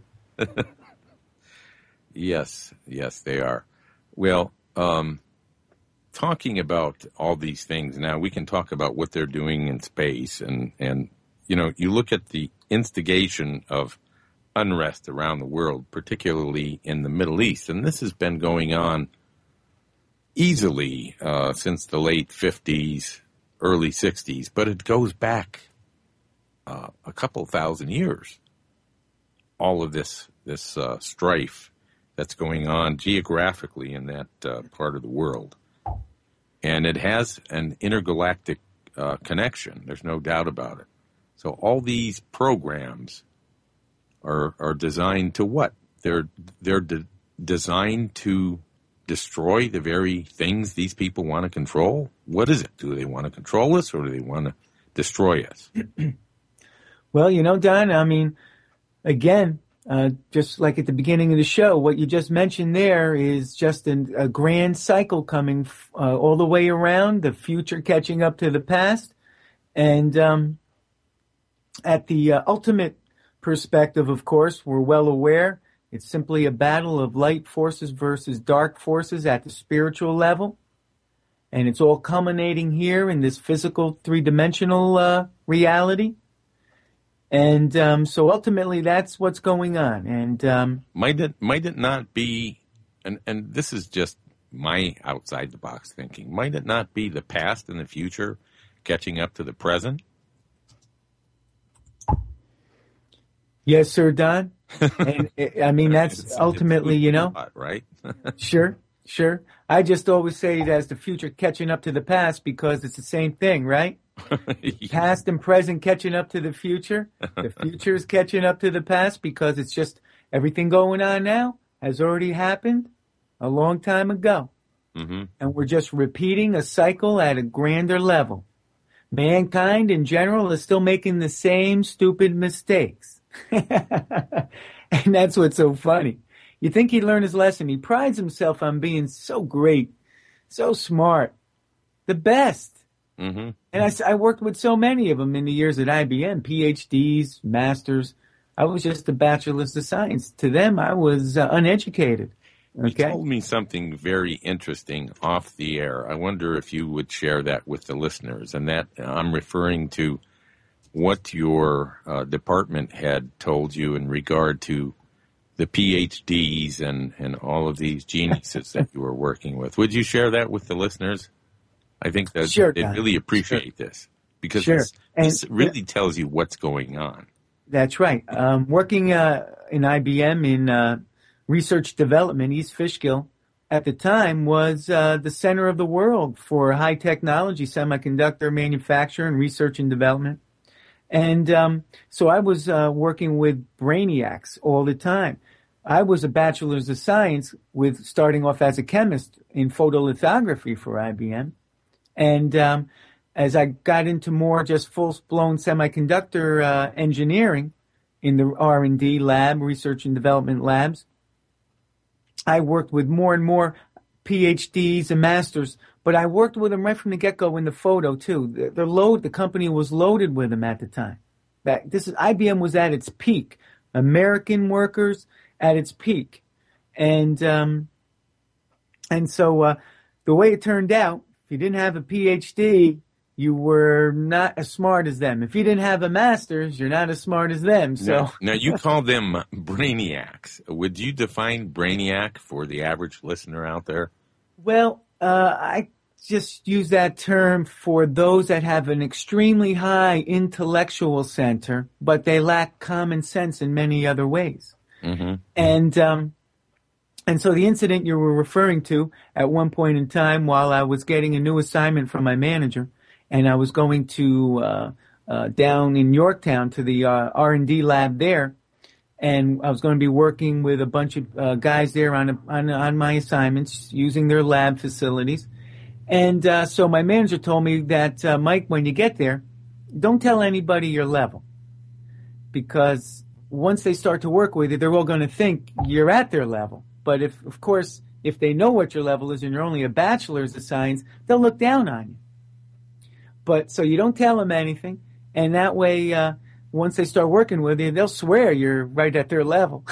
Yes, yes, they are. Well, um, talking about all these things now, we can talk about what they're doing in space. And, and you know, you look at the instigation of unrest around the world, particularly in the Middle East. And this has been going on easily uh, since the late fifties, early sixties, but it goes back uh, a couple thousand years. All of this this uh, strife that's going on geographically in that uh, part of the world. And it has an intergalactic uh, connection. There's no doubt about it. So all these programs are are designed to what? They're they're de- designed to destroy the very things these people want to control? What is it? Do they want to control us, or do they want to destroy us? Well, you know, Don, I mean, again, uh, just like at the beginning of the show, what you just mentioned there is just an, a grand cycle coming uh, all the way around, the future catching up to the past. And um, at the uh, ultimate perspective, of course, we're well aware it's simply a battle of light forces versus dark forces at the spiritual level. And it's all culminating here in this physical three-dimensional uh, reality. And um, so ultimately that's what's going on. And um, might it might it not be, and, and this is just my outside-the-box thinking, might it not be the past and the future catching up to the present? Yes, sir, Don. And I mean, that's it's, ultimately, it's you know, thought, right? Sure, sure. I just always say it as the future catching up to the past because it's the same thing, right? Yeah. Past and present catching up to the future. The future is catching up to the past because it's just everything going on now has already happened a long time ago. Mm-hmm. And we're just repeating a cycle at a grander level. Mankind in general is still making the same stupid mistakes. And that's what's so funny. You think he'd learn his lesson. He prides himself on being so great, so smart, the best. Mm-hmm. And I, I worked with so many of them in the years at I B M, P H Ds, masters. I was just a bachelor's of science. To them, I was uh, uneducated. Okay? You told me something very interesting off the air. I wonder if you would share that with the listeners. And that I'm referring to what your uh, department had told you in regard to the P H Ds and, and all of these geniuses that you were working with. Would you share that with the listeners? I think that sure, they really appreciate sure. this because sure. this, this and, really yeah. tells you what's going on. That's right. Um, working uh, in I B M in uh, research development, East Fishkill, at the time was uh, the center of the world for high technology semiconductor manufacture and research and development. And um, so I was uh, working with brainiacs all the time. I was a bachelor's of science with starting off as a chemist in photolithography for I B M. And um, as I got into more just full-blown semiconductor uh, engineering in the R and D lab, research and development labs, I worked with more and more P H Ds and masters, but I worked with them right from the get-go in the photo too. The, the load, the company was loaded with them at the time. Back, this is I B M was at its peak. American workers at its peak, and um, And so uh, the way it turned out, if you didn't have a P H D, you were not as smart as them. If you didn't have a master's, you're not as smart as them. So now, now you call them brainiacs. Would you define brainiac for the average listener out there? Well, uh, I just use that term for those that have an extremely high intellectual center, but they lack common sense in many other ways. Mm-hmm. And um, and so the incident you were referring to at one point in time, while I was getting a new assignment from my manager, and I was going to uh, uh, down in Yorktown to the uh, R and D lab there, and I was going to be working with a bunch of uh, guys there on, a, on on my assignments using their lab facilities. And uh, so my manager told me that, uh, Mike, when you get there, don't tell anybody your level, because once they start to work with you, they're all going to think you're at their level. But if, of course, if they know what your level is and you're only a bachelor's of science, they'll look down on you. But so you don't tell them anything, and that way, uh, once they start working with you, they'll swear you're right at their level.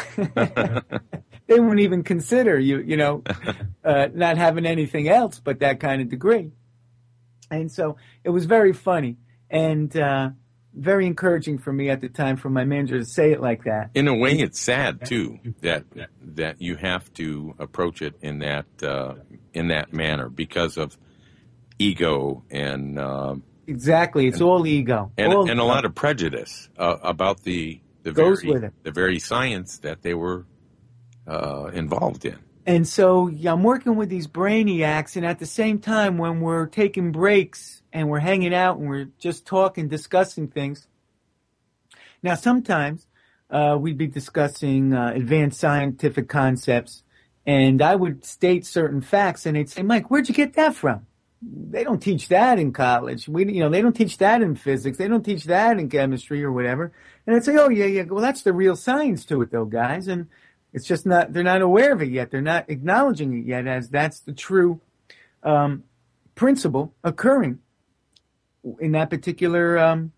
They won't even consider you, you know, uh, not having anything else but that kind of degree. And so it was very funny and uh, very encouraging for me at the time for my manager to say it like that. In a way, it's sad too that that you have to approach it in that uh, in that manner because of ego and uh, exactly, it's and, all ego, and, all and ego. a lot of prejudice uh, about the the Goes very with it. the very science that they were uh, involved in. And so yeah, I'm working with these brainiacs, and at the same time, when we're taking breaks and we're hanging out and we're just talking, discussing things. Now, sometimes uh, we'd be discussing uh, advanced scientific concepts, and I would state certain facts, and they'd say, "Mike, where'd you get that from? They don't teach that in college. We, you know, they don't teach that in physics. They don't teach that in chemistry or whatever." And I'd say, "Oh, yeah, yeah. Well, that's the real science to it, though, guys." And it's just not, they're not aware of it yet. They're not acknowledging it yet as that's the true um, principle occurring in that particular um,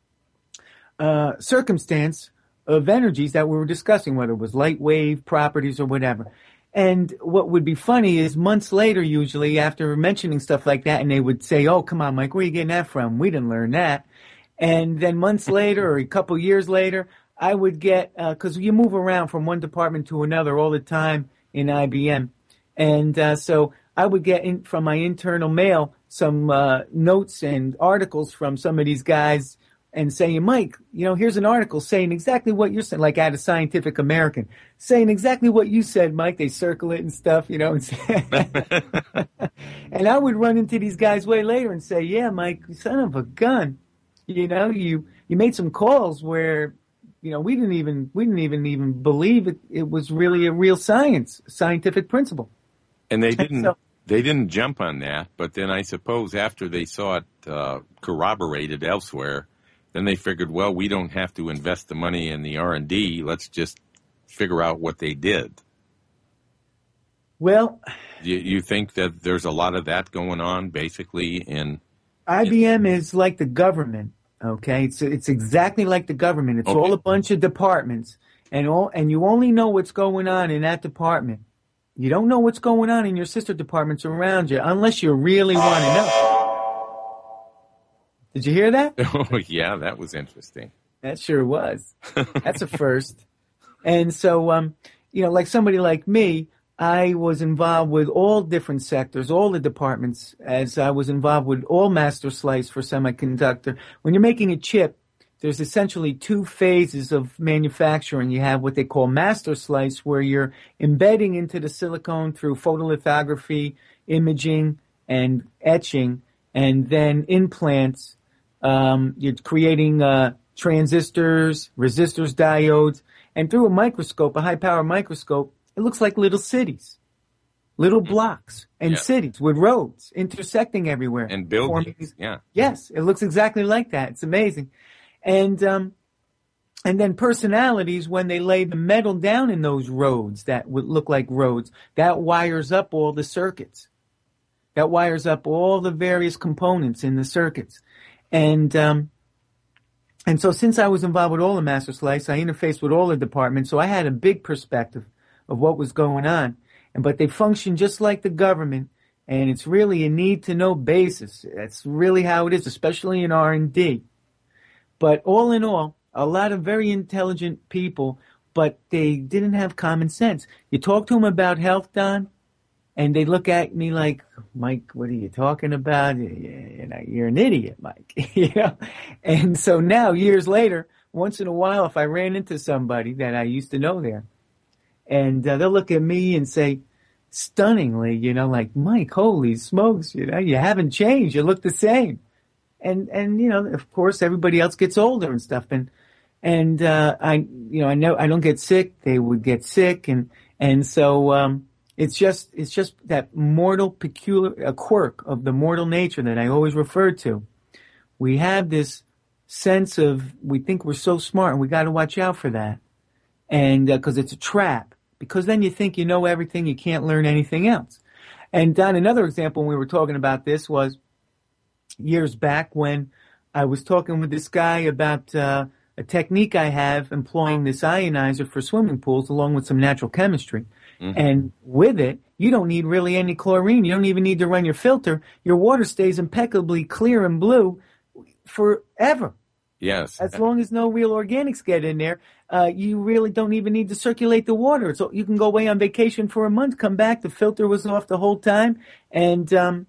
uh, circumstance of energies that we were discussing, whether it was light wave properties or whatever. And what would be funny is months later, usually after mentioning stuff like that, and they would say, "Oh, come on, Mike, where are you getting that from? We didn't learn that." And then months later or a couple years later, I would get, because uh, you move around from one department to another all the time in I B M. And uh, so I would get in from my internal mail some uh, notes and articles from some of these guys and saying, "Mike, you know, here's an article saying exactly what you're saying," like at a Scientific American, saying exactly what you said, Mike. They circle it and stuff, you know. And, say, and I would run into these guys way later and say, "Yeah, Mike, son of a gun, you know, you, you made some calls where, you know, we didn't even we didn't even even believe it, it was really a real science, scientific principle." And they didn't so, they didn't jump on that, but then I suppose after they saw it uh, corroborated elsewhere, then they figured, well, we don't have to invest the money in the R and D. Let's just figure out what they did. Well, you, you think that there's a lot of that going on, basically, in I B M is like the government. Okay, it's it's exactly like the government. It's okay. all a bunch of departments, and all and you only know what's going on in that department. You don't know what's going on in your sister departments around you unless you really want to know. Did you hear that? Oh, yeah, that was interesting. That sure was. That's a first. And so, um, you know, like somebody like me, I was involved with all different sectors, all the departments, as I was involved with all master slice for semiconductor. When you're making a chip, there's essentially two phases of manufacturing. You have what they call master slice, where you're embedding into the silicone through photolithography, imaging, and etching, and then implants. Um, you're creating uh, transistors, resistors, diodes, and through a microscope, a high-power microscope, it looks like little cities, little blocks and yeah. cities with roads intersecting everywhere. And buildings, yeah. Yes, it looks exactly like that. It's amazing. And um, and then personalities, when they lay the metal down in those roads that would look like roads, that wires up all the circuits. That wires up all the various components in the circuits. And um, and so since I was involved with all the master slice, I interfaced with all the departments, so I had a big perspective of what was going on. and but they function just like the government, and it's really a need-to-know basis. That's really how it is, especially in R and D. But all in all, a lot of very intelligent people, but they didn't have common sense. You talk to them about health, Don, and they look at me like, Mike, what are you talking about? You know, you're an idiot, Mike. You know? And so now, years later, once in a while, if I ran into somebody that I used to know there, and uh, they'll look at me and say, stunningly, you know, like, Mike, holy smokes, you know, you haven't changed. You look the same. And, and, you know, of course, everybody else gets older and stuff. And, and, uh, I, you know, I know I don't get sick. They would get sick. And, and so, um, it's just, it's just that mortal peculiar, a quirk of the mortal nature that I always refer to. We have this sense of, we think we're so smart, and we got to watch out for that. And, uh, cause it's a trap. Because then you think you know everything, you can't learn anything else. And Don, another example when we were talking about this was years back when I was talking with this guy about uh, a technique I have employing this ionizer for swimming pools along with some natural chemistry. Mm-hmm. And with it, you don't need really any chlorine. You don't even need to run your filter. Your water stays impeccably clear and blue forever. Yes. As long as no real organics get in there, uh, you really don't even need to circulate the water. So you can go away on vacation for a month, come back, the filter was off the whole time, and um,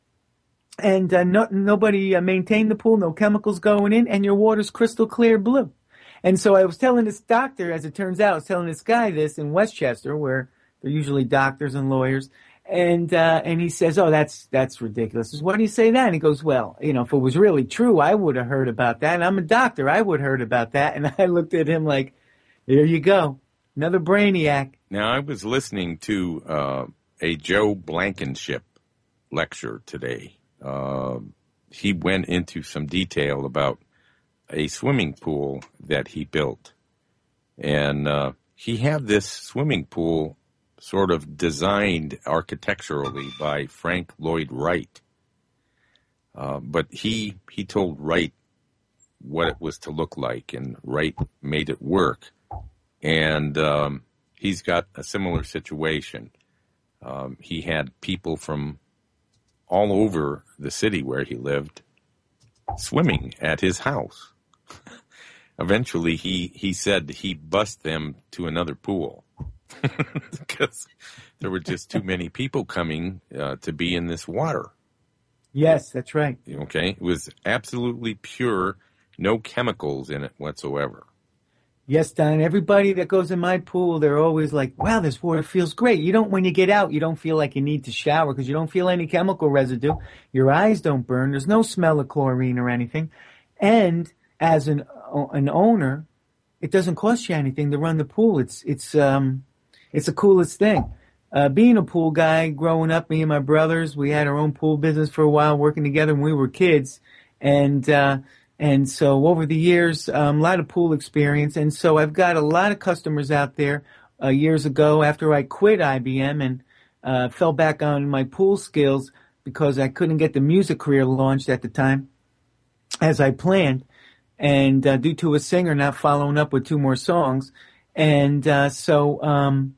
and uh, no, nobody uh, maintained the pool, no chemicals going in, and your water's crystal clear blue. And so I was telling this doctor, as it turns out, I was telling this guy this in Westchester, where they're usually doctors and lawyers. And, uh, and he says, oh, that's, that's ridiculous. I says, why do you say that? And he goes, well, you know, if it was really true, I would have heard about that. And I'm a doctor. I would have heard about that. And I looked at him like, there you go. Another brainiac. Now, I was listening to, uh, a Joe Blankenship lecture today. Uh, he went into some detail about a swimming pool that he built. And, uh, he had this swimming pool sort of designed architecturally by Frank Lloyd Wright. Uh, but he he told Wright what it was to look like, and Wright made it work. And um, he's got a similar situation. Um, he had people from all over the city where he lived swimming at his house. Eventually, he, he said he bussed them to another pool. Because there were just too many people coming uh, to be in this water. Yes, that's right. Okay, it was absolutely pure, no chemicals in it whatsoever. Yes, Don. Everybody that goes in my pool, they're always like, wow, this water feels great. You don't, when you get out, you don't feel like you need to shower because you don't feel any chemical residue. Your eyes don't burn. There's no smell of chlorine or anything. And as an an owner, it doesn't cost you anything to run the pool. It's, it's, um, It's the coolest thing. Uh, being a pool guy, growing up, me and my brothers, we had our own pool business for a while, working together when we were kids. And, uh, and so over the years, um, a lot of pool experience. And so I've got a lot of customers out there, uh, years ago after I quit I B M and, uh, fell back on my pool skills because I couldn't get the music career launched at the time as I planned. And, uh, due to a singer not following up with two more songs. And, uh, so, um,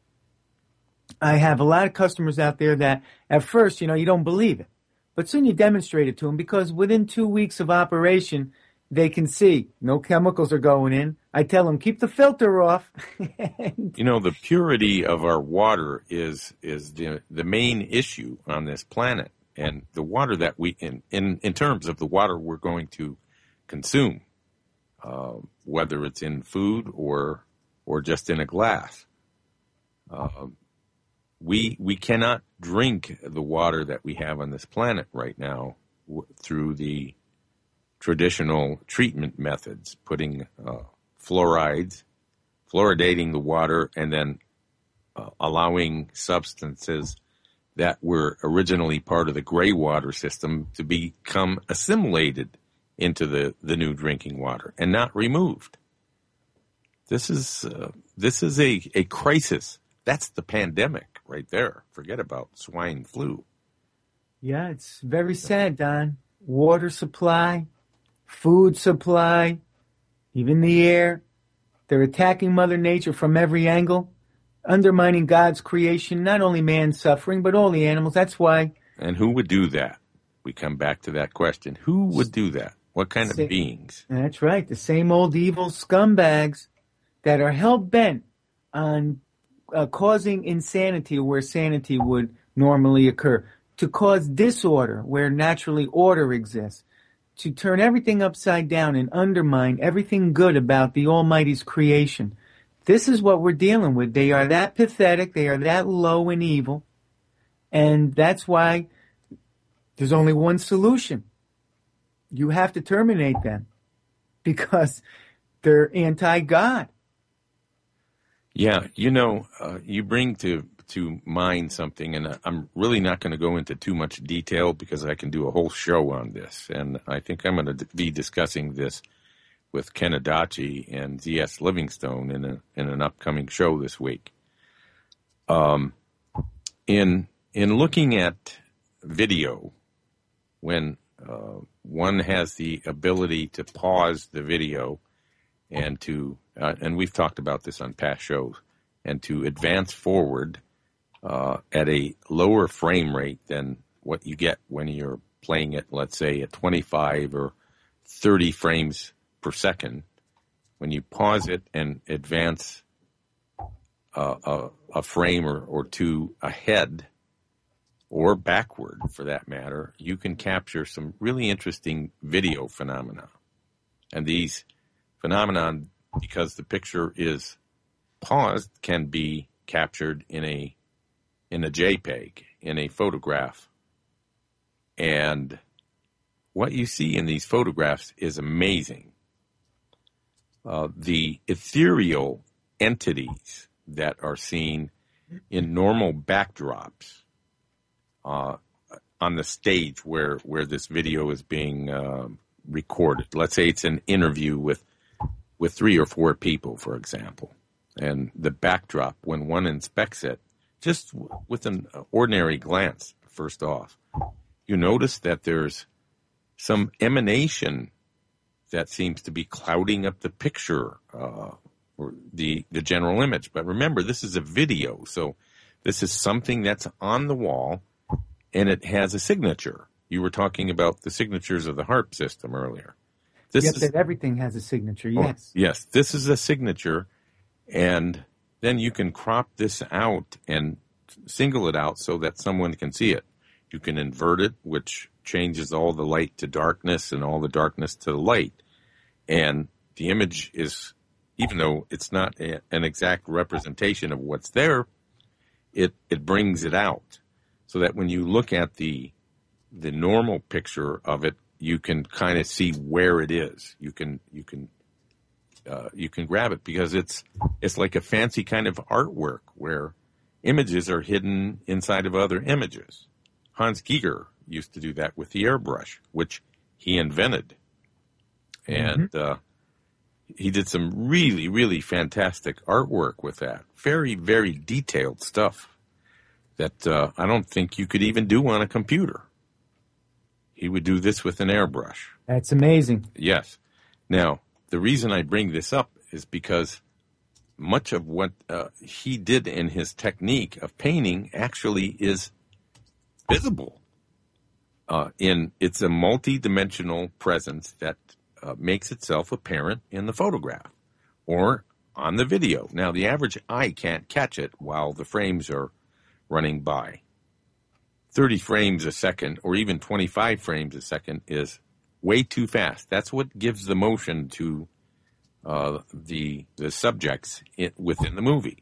I have a lot of customers out there that at first, you know, you don't believe it, but soon you demonstrate it to them because within two weeks of operation, they can see no chemicals are going in. I tell them, keep the filter off. You know, the purity of our water is, is the, the main issue on this planet. And the water that we, in, in, in terms of the water we're going to consume, uh, whether it's in food or, or just in a glass, uh, We we cannot drink the water that we have on this planet right now w- through the traditional treatment methods, putting uh, fluorides, fluoridating the water, and then uh, allowing substances that were originally part of the gray water system to become assimilated into the, the new drinking water and not removed. This is uh, this is a, a crisis. That's the pandemic right there. Forget about swine flu. Yeah, it's very sad, Don. Water supply, food supply, even the air. They're attacking Mother Nature from every angle. undermining God's creation, not only man's suffering, but all the animals. That's why. And who would do that? We come back to that question. Who would do that? What kind of beings? That's right. The same old evil scumbags that are hell-bent on uh, causing insanity where sanity would normally occur, to cause disorder where naturally order exists, to turn everything upside down and undermine everything good about the Almighty's creation. This is what we're dealing with. They are that pathetic. They are that low and evil. And that's why there's only one solution. You have to terminate them because they're anti-God. Yeah, you know, uh, you bring to to mind something, and I'm really not going to go into too much detail because I can do a whole show on this. And I think I'm going to be discussing this with Ken Adachi and Z S Livingstone in a, in an upcoming show this week. Um, in in looking at video, when uh, one has the ability to pause the video and to uh, and we've talked about this on past shows, and to advance forward uh, at a lower frame rate than what you get when you're playing it, let's say, at twenty-five or thirty frames per second. When you pause it and advance uh, a, a frame or, or two ahead or backward, for that matter, you can capture some really interesting video phenomena. And these phenomenon, because the picture is paused, can be captured in a in a JPEG, in a photograph. And what you see in these photographs is amazing. Uh, the ethereal entities that are seen in normal backdrops uh, on the stage where, where this video is being uh, recorded. Let's say it's an interview with with three or four people, for example. And the backdrop, when one inspects it, just w- with an ordinary glance, first off, you notice that there's some emanation that seems to be clouding up the picture, uh, or the, the general image. But remember, this is a video, so this is something that's on the wall, and it has a signature. You were talking about the signatures of the HAARP system earlier. This Yes, is, that everything has a signature, yes. Oh, yes, this is a signature, and then you can crop this out and single it out so that someone can see it. You can invert it, which changes all the light to darkness and all the darkness to the light. And the image is, even though it's not a, an exact representation of what's there, it, it brings it out so that when you look at the the normal picture of it, you can kind of see where it is. You can you can uh, you can grab it because it's it's like a fancy kind of artwork where images are hidden inside of other images. Hans Giger used to do that with the airbrush, which he invented, and mm-hmm. uh, he did some really really fantastic artwork with that. Very very detailed stuff that uh, I don't think you could even do on a computer. He would do this with an airbrush. That's amazing. Yes. Now, the reason I bring this up is because much of what uh, he did in his technique of painting actually is visible. Uh, in it's a multi-dimensional presence that uh, makes itself apparent in the photograph or on the video. Now, the average eye can't catch it while the frames are running by. thirty frames a second or even twenty-five frames a second is way too fast. That's what gives the motion to uh, the the subjects in, within the movie.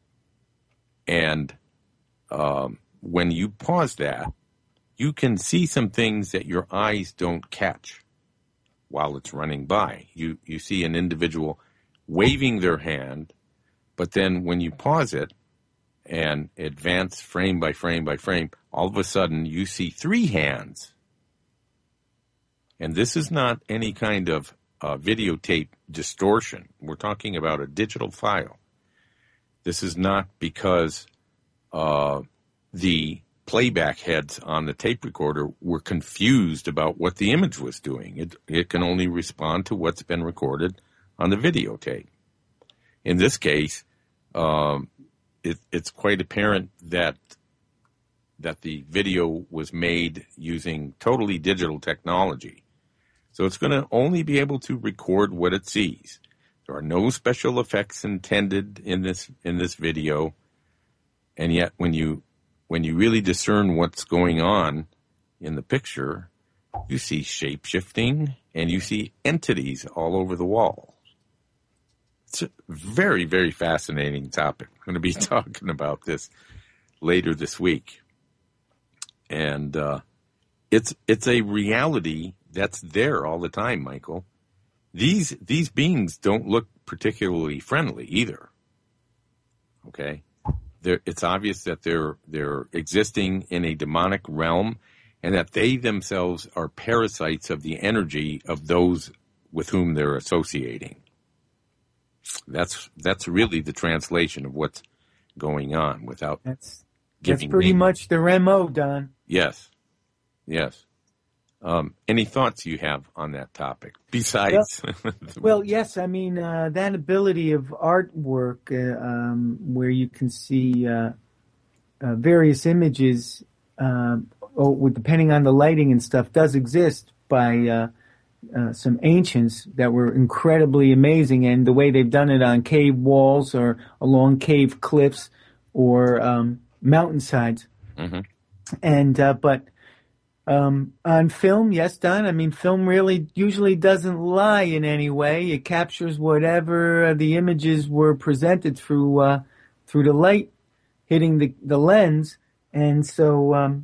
And um, when you pause that, you can see some things that your eyes don't catch while it's running by. You you see an individual waving their hand, but then when you pause it and advance frame by frame by frame, all of a sudden you see three hands. And this is not any kind of uh, videotape distortion. We're talking about a digital file. This is not because uh, the playback heads on the tape recorder were confused about what the image was doing. It, it can only respond to what's been recorded on the videotape. In this case, um, it, it's quite apparent that that the video was made using totally digital technology. So it's going to only be able to record what it sees. There are no special effects intended in this in this video. And yet when you when you really discern what's going on in the picture, you see shape-shifting and you see entities all over the wall. It's a very, very fascinating topic. I'm going to be talking about this later this week. And uh, it's it's a reality that's there all the time, Michael. These these beings don't look particularly friendly either. Okay? They're, it's obvious that they're they're existing in a demonic realm and that they themselves are parasites of the energy of those with whom they're associating. That's that's really the translation of what's going on without That's giving that's pretty names. much their M O, Don. Yes. Yes. Um, any thoughts you have on that topic besides? Well, well yes, I mean, uh, that ability of artwork uh, um, where you can see uh, uh, various images, uh, oh, with, depending on the lighting and stuff, does exist by uh, uh, some ancients that were incredibly amazing. And the way they've done it on cave walls or along cave cliffs or um, mountainsides. Mm-hmm. And uh, but um, on film, yes, Don. I mean, film really usually doesn't lie in any way. It captures whatever the images were presented through uh, through the light hitting the the lens, and so um,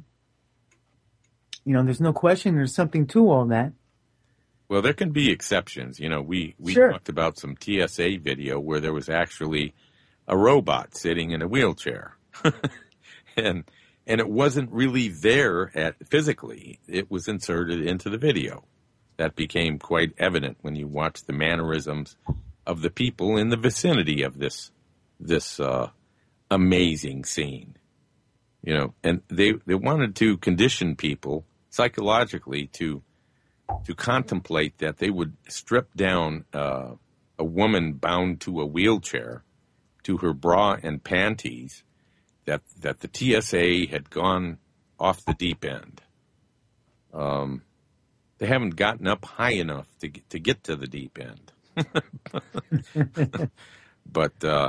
you know, there's no question. There's something to all that. Well, there can be exceptions. You know, we we Sure. talked about some T S A video where there was actually a robot sitting in a wheelchair, and. And it wasn't really there at physically. It was inserted into the video. That became quite evident when you watch the mannerisms of the people in the vicinity of this this uh, amazing scene. You know, and they, they wanted to condition people psychologically to to contemplate that they would strip down uh, a woman bound to a wheelchair to her bra and panties. That that the T S A had gone off the deep end. Um, they haven't gotten up high enough to get, to get to the deep end. But uh,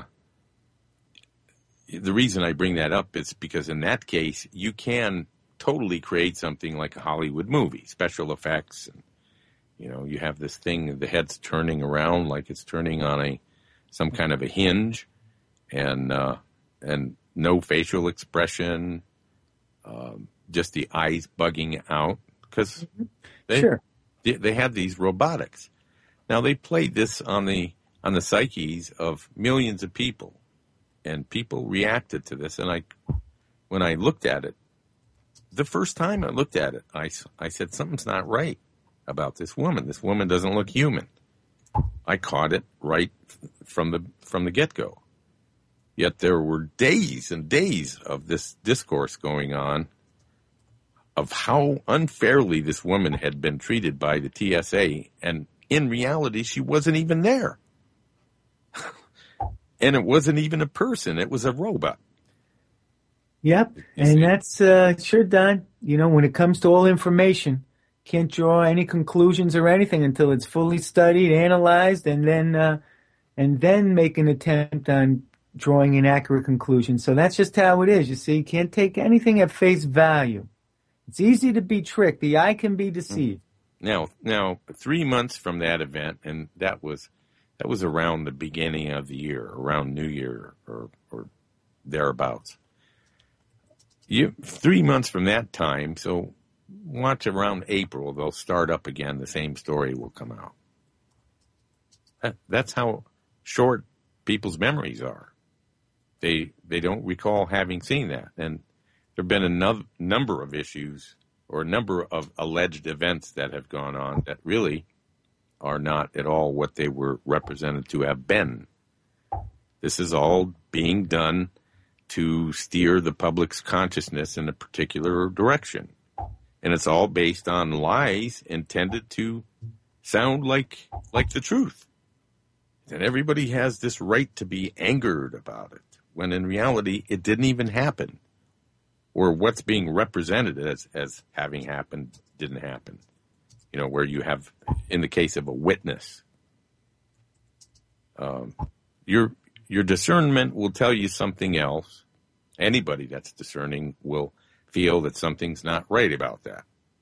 the reason I bring that up is because in that case, you can totally create something like a Hollywood movie, special effects, and you know, you have this thing, the head's turning around like it's turning on a some kind of a hinge, and uh, and no facial expression, um, just the eyes bugging out, because they, Sure. they they had these robotics. Now they played this on the on the psyches of millions of people, and people reacted to this. And I, when I looked at it, the first time I looked at it, I I said something's not right about this woman. This woman doesn't look human. I caught it right from the from the get-go. Yet there were days and days of this discourse going on of how unfairly this woman had been treated by the T S A, and in reality, she wasn't even there. And it wasn't even a person, it was a robot. Yep, You and see? that's uh, sure, Don. You know, when it comes to all information, can't draw any conclusions or anything until it's fully studied, analyzed, and then uh, and then make an attempt on drawing an accurate conclusion. So that's just how it is. You see, you can't take anything at face value. It's easy to be tricked. The eye can be deceived. Now, now, three months from that event, and that was that was around the beginning of the year, around New Year or or thereabouts. You three months from that time, so watch around April, they'll start up again. The same story will come out. That, that's how short people's memories are. They they don't recall having seen that, and there have been a no, number of issues or a number of alleged events that have gone on that really are not at all what they were represented to have been. This is all being done to steer the public's consciousness in a particular direction, and it's all based on lies intended to sound like like the truth. And everybody has this right to be angered about it. when in reality it didn't even happen, or what's being represented as, as having happened didn't happen. You know, where you have, in the case of a witness, um, your your discernment will tell you something else. Anybody that's discerning will feel that something's not right about that.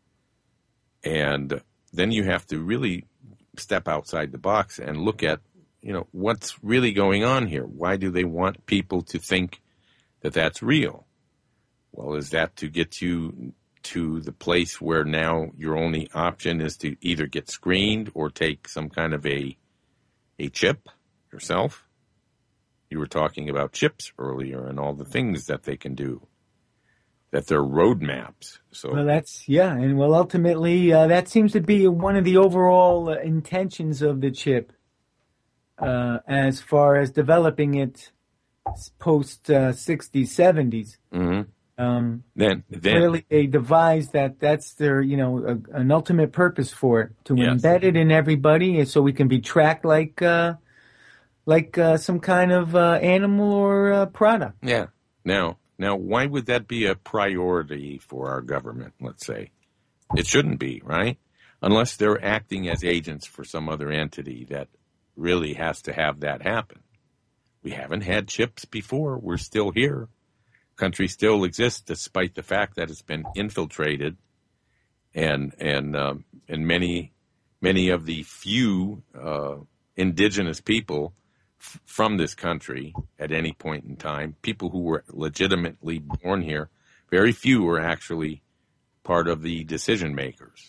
And then you have to really step outside the box and look at, you know, what's really going on here. Why do they want people to think that that's real? Well, is that to get you to the place where now your only option is to either get screened or take some kind of a a chip yourself? You were talking about chips earlier and all the things that they can do, that they're roadmaps. So, well, that's, yeah, and well, ultimately, uh, that seems to be one of the overall uh, intentions of the chip, uh, as far as developing it post uh, sixties, seventies. Mm-hmm. Um, then, then clearly they devised that that's their, you know, a, an ultimate purpose for it, to yes. embed it in everybody so we can be tracked like, uh, like uh, some kind of uh, animal or uh, product. Yeah. Now, now, why would that be a priority for our government, let's say? It shouldn't be, right? Unless they're acting as agents for some other entity that really has to have that happen. We haven't had chips before. We're still here. Country still exists despite the fact that it's been infiltrated, and and um, and many many of the few uh, indigenous people f- from this country at any point in time, people who were legitimately born here, very few were actually part of the decision makers.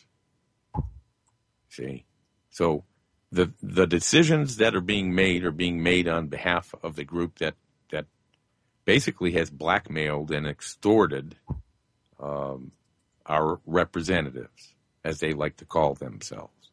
See, so the the decisions that are being made are being made on behalf of the group that that. basically has blackmailed and extorted um, our representatives, as they like to call themselves.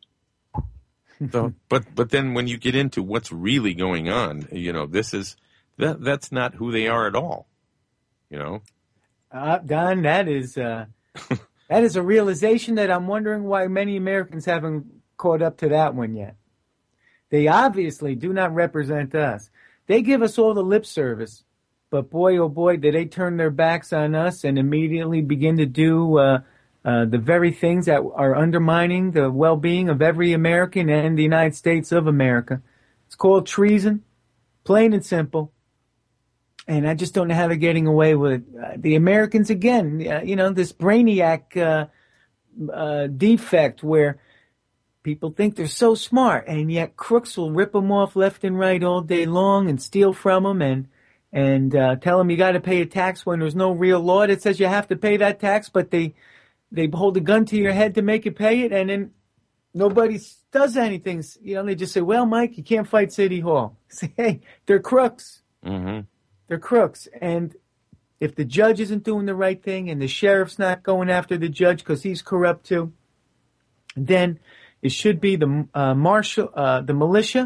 So, but but then when you get into what's really going on, you know, this is that that's not who they are at all. You know, uh, Don, that is uh, that is a realization that I'm wondering why many Americans haven't caught up to that one yet. They obviously do not represent us. They give us all the lip service. But boy, oh boy, did they turn their backs on us and immediately begin to do uh, uh, the very things that are undermining the well-being of every American and the United States of America. It's called treason, plain and simple. And I just don't know how they're getting away with it. Uh, the Americans, again, uh, you know, this brainiac uh, uh, defect where people think they're so smart, and yet crooks will rip them off left and right all day long and steal from them and and uh, tell them you got to pay a tax when there's no real law that says you have to pay that tax, but they they hold a gun to your head to make you pay it, and then nobody does anything. You know, they just say, well, Mike, you can't fight City Hall. Say, hey, they're crooks. mm-hmm. They're crooks. And if the judge isn't doing the right thing and the sheriff's not going after the judge because he's corrupt too, then it should be the uh, marshal, uh, the militia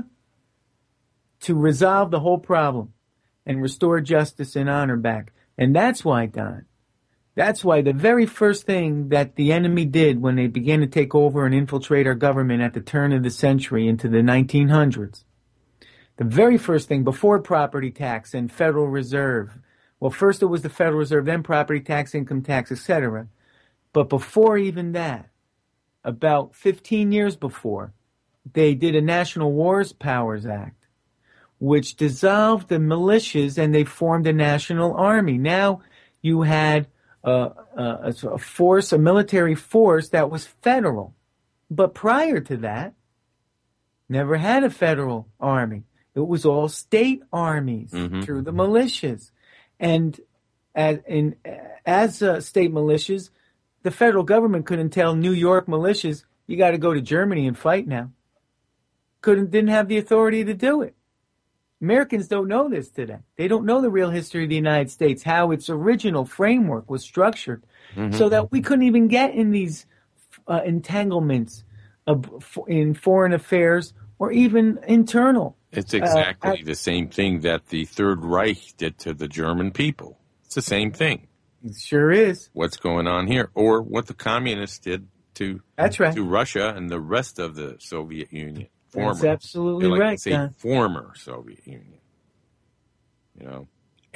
to resolve the whole problem and restore justice and honor back. And that's why, Don, that's why the very first thing that the enemy did when they began to take over and infiltrate our government at the turn of the century into the nineteen hundreds, the very first thing before property tax and Federal Reserve, well, first it was the Federal Reserve, then property tax, income tax, et cetera. But before even that, about fifteen years before, they did a National Wars Powers Act, which dissolved the militias and they formed a national army. Now you had a, a, a force, a military force that was federal. But prior to that, never had a federal army. It was all state armies mm-hmm. through the militias. And as, in, as uh, state militias, the federal government couldn't tell New York militias, you got to go to Germany and fight now. Couldn't, didn't have the authority to do it. Americans don't know this today. They don't know the real history of the United States, how its original framework was structured, mm-hmm. so that we couldn't even get in these uh, entanglements of, in foreign affairs or even internal. It's exactly uh, the same thing that the Third Reich did to the German people. It's the same thing. It sure is. What's going on here, or what the communists did to That's right. to Russia and the rest of the Soviet Union. Former. That's absolutely like right. To say Don. Former Soviet Union. You know,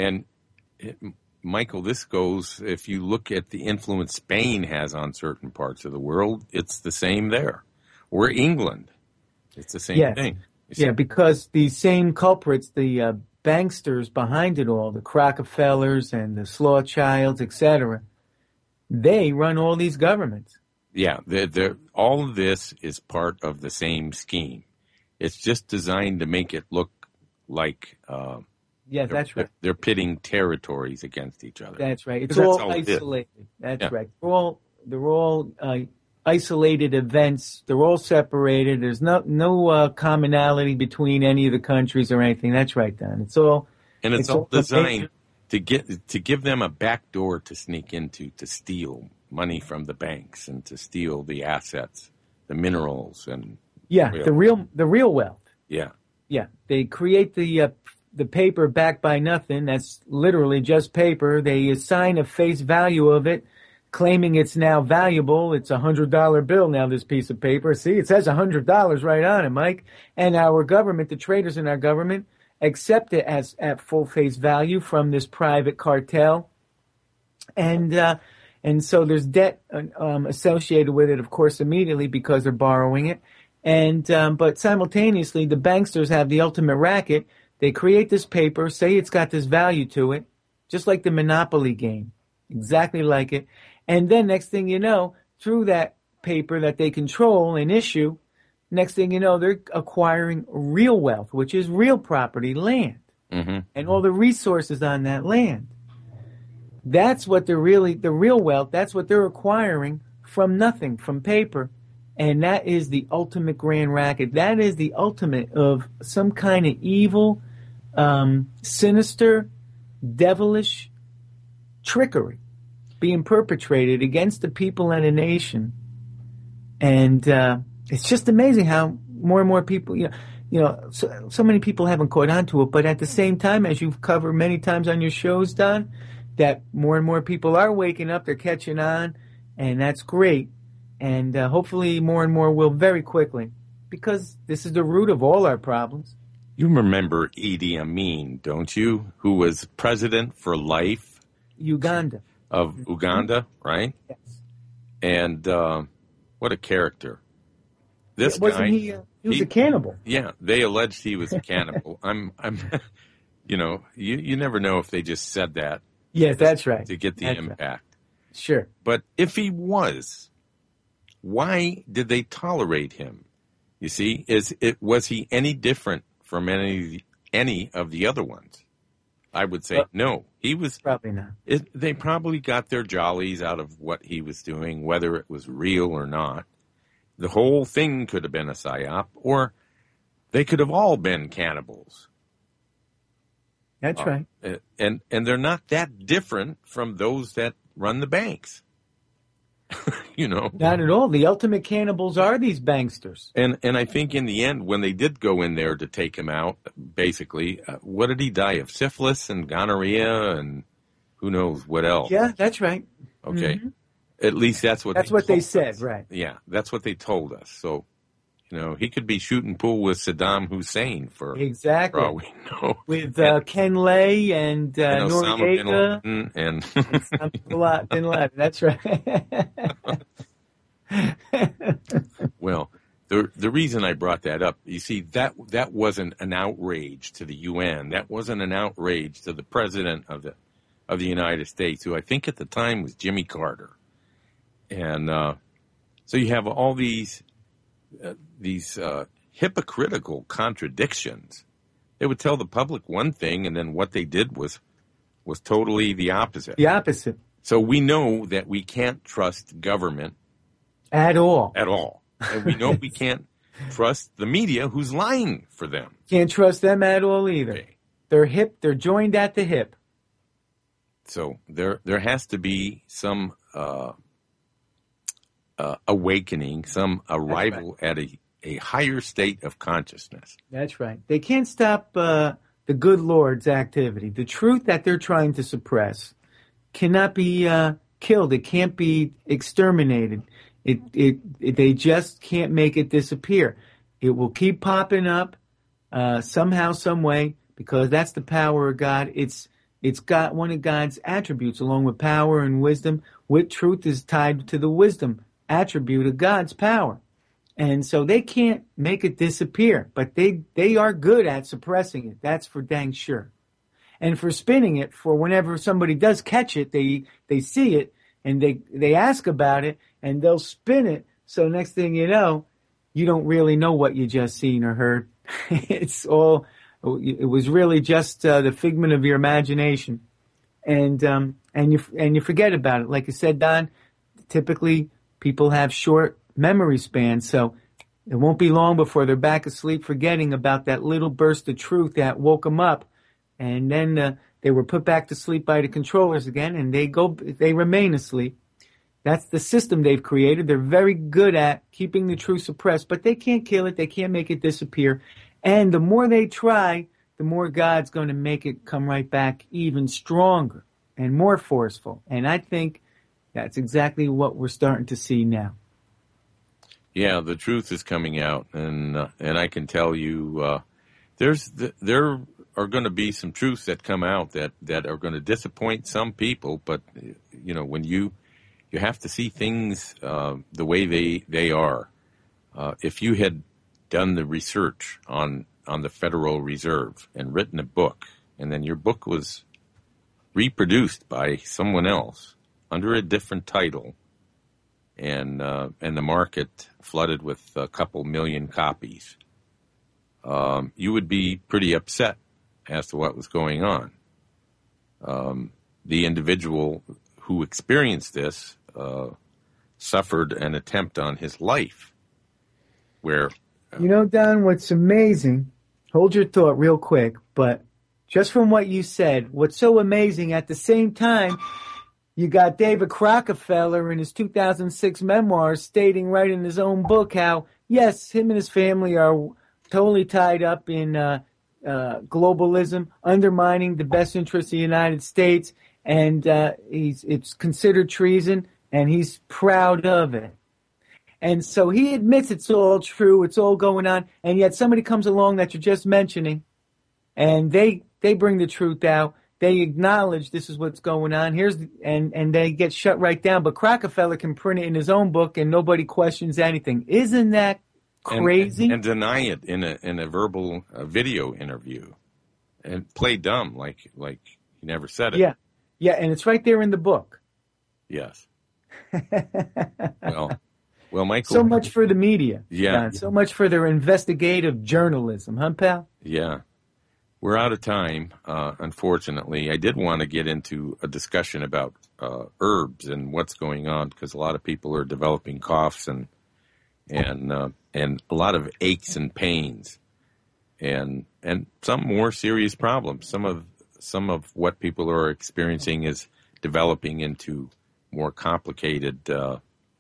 And it, Michael, this goes, if you look at the influence Spain has on certain parts of the world, it's the same there. Or England, it's the same yes. thing. Yeah, because the same culprits, the uh, banksters behind it all, the Rockefellers and the Slawchilds, et cetera, they run all these governments. Yeah, they're, they're, all of this is part of the same scheme. It's just designed to make it look like... Uh, Yeah, that's right. They're pitting territories against each other. That's right. It's That's all all it isolated. That's Yeah. right. They're all they're all uh, isolated events. They're all separated. There's no no uh, commonality between any of the countries or anything. That's right, Don. It's all And it's, it's all all designed to get to give them a back door to sneak into, to steal money from the banks and to steal the assets, the minerals, and yeah, real. the real the real wealth. yeah, Yeah, they create the uh, the paper backed by nothing. That's literally just paper. They assign a face value of it, claiming it's now valuable. It's a hundred dollar bill now. This piece of paper. See, it says a hundred dollars right on it, Mike. And our government, the traders in our government, accept it as at full face value from this private cartel, and uh, and so there's debt um, associated with it, of course, immediately because they're borrowing it. And um, but simultaneously, the banksters have the ultimate racket. They create this paper, say it's got this value to it, just like the Monopoly game, exactly like it. And then next thing you know, through that paper that they control and issue, next thing you know, they're acquiring real wealth, which is real property, land, mm-hmm. and all the resources on that land. That's what they're really, the real wealth, that's what they're acquiring from nothing, from paper. And that is the ultimate grand racket. That is the ultimate of some kind of evil, um, sinister, devilish trickery being perpetrated against the people and a nation. And uh, it's just amazing how more and more people, you know, you know, so, so many people haven't caught on to it. But at the same time, as you've covered many times on your shows, Don, that more and more people are waking up, they're catching on, and that's great. And uh, hopefully more and more will very quickly, because this is the root of all our problems. You remember Idi Amin, don't you? Who was president for life? Uganda. Of Uganda, right? Yes. And uh, what a character. This yeah, wasn't guy, he, uh, he was he, a cannibal. Yeah, they alleged he was a cannibal. I'm, I'm, you know, you, you never know if they just said that. Yes, that's right. To get the that's impact. Right. Sure. But if he was, why did they tolerate him? You see, is it was he any different from any any of the other ones? I would say well, no. He was probably not. It, they probably got their jollies out of what he was doing, whether it was real or not. The whole thing could have been a psyop, or they could have all been cannibals. That's uh, right. And and they're not that different from those that run the banks. You know, not at all. The ultimate cannibals are these banksters. And and I think in the end, when they did go in there to take him out, basically, uh, what did he die of? Syphilis and gonorrhea and who knows what else? Yeah, that's right. Okay, mm-hmm. At least that's what that's they what they us. said, right? Yeah, that's what they told us. So, you know, he could be shooting pool with Saddam Hussein for exactly. For all we know. With uh, and, Ken Lay and, uh, and Noriega and, and, and Bin Laden. That's right. Well, the the reason I brought that up, you see, that that wasn't an outrage to the U N. That wasn't an outrage to the president of the of the United States, who I think at the time was Jimmy Carter. And uh, so you have all these uh, these uh, hypocritical contradictions. They would tell the public one thing, and then what they did was was totally the opposite. The opposite. So we know that we can't trust government at all. At all. And we know we can't trust the media who's lying for them. Can't trust them at all either. Okay. They're hip. They're joined at the hip. So there there has to be some uh, uh, awakening, some arrival right. at a, a higher state of consciousness. That's right. They can't stop uh, the good Lord's activity. The truth that they're trying to suppress cannot be uh, killed. It can't be exterminated. It, it, it, they just can't make it disappear. It will keep popping up uh, somehow, some way, because that's the power of God. It's It's got one of God's attributes, along with power and wisdom. With truth is tied to the wisdom attribute of God's power. And so they can't make it disappear, but they, they are good at suppressing it. That's for dang sure. And for spinning it, for whenever somebody does catch it, they, they see it and they, they ask about it and they'll spin it. So next thing you know, you don't really know what you just seen or heard. It's all, it was really just uh, the figment of your imagination. And, um, and you, and you forget about it. Like I said, Don, typically people have short memory spans. So it won't be long before they're back asleep, forgetting about that little burst of truth that woke them up. And then uh, they were put back to sleep by the controllers again, and they go, they remain asleep. That's the system they've created. They're very good at keeping the truth suppressed, but they can't kill it. They can't make it disappear. And the more they try, the more God's going to make it come right back even stronger and more forceful. And I think that's exactly what we're starting to see now. Yeah, the truth is coming out, and uh, and I can tell you, uh, there's the, there are going to be some truths that come out that, that are going to disappoint some people. But you know, when you you have to see things uh, the way they they are. Uh, if you had done the research on on the Federal Reserve and written a book, and then your book was reproduced by someone else under a different title, and uh, and the market flooded with a couple million copies, um, you would be pretty upset as to what was going on. Um, the individual who experienced this uh, suffered an attempt on his life, where uh, you know, Don, what's amazing, hold your thought real quick, but just from what you said, what's so amazing, at the same time, you got David Rockefeller in his two thousand six memoirs stating right in his own book how, yes, him and his family are totally tied up in uh, uh, globalism, undermining the best interests of the United States, and uh, he's it's considered treason, and he's proud of it. And so he admits it's all true, it's all going on, and yet somebody comes along that you're just mentioning, and they they bring the truth out. They acknowledge this is what's going on. Here's the, and and they get shut right down. But Rockefeller can print it in his own book, and nobody questions anything. Isn't that crazy? And, and, and deny it in a in a verbal uh, video interview, and play dumb like like he never said it. Yeah, yeah, and it's right there in the book. Yes. well, well, Michael. So much for the media. Yeah. Don. So much for their investigative journalism, huh, pal? Yeah. We're out of time, uh, unfortunately. I did want to get into a discussion about uh, herbs and what's going on, because a lot of people are developing coughs and and uh, and a lot of aches and pains, and and some more serious problems. Some of some of what people are experiencing is developing into more complicated uh,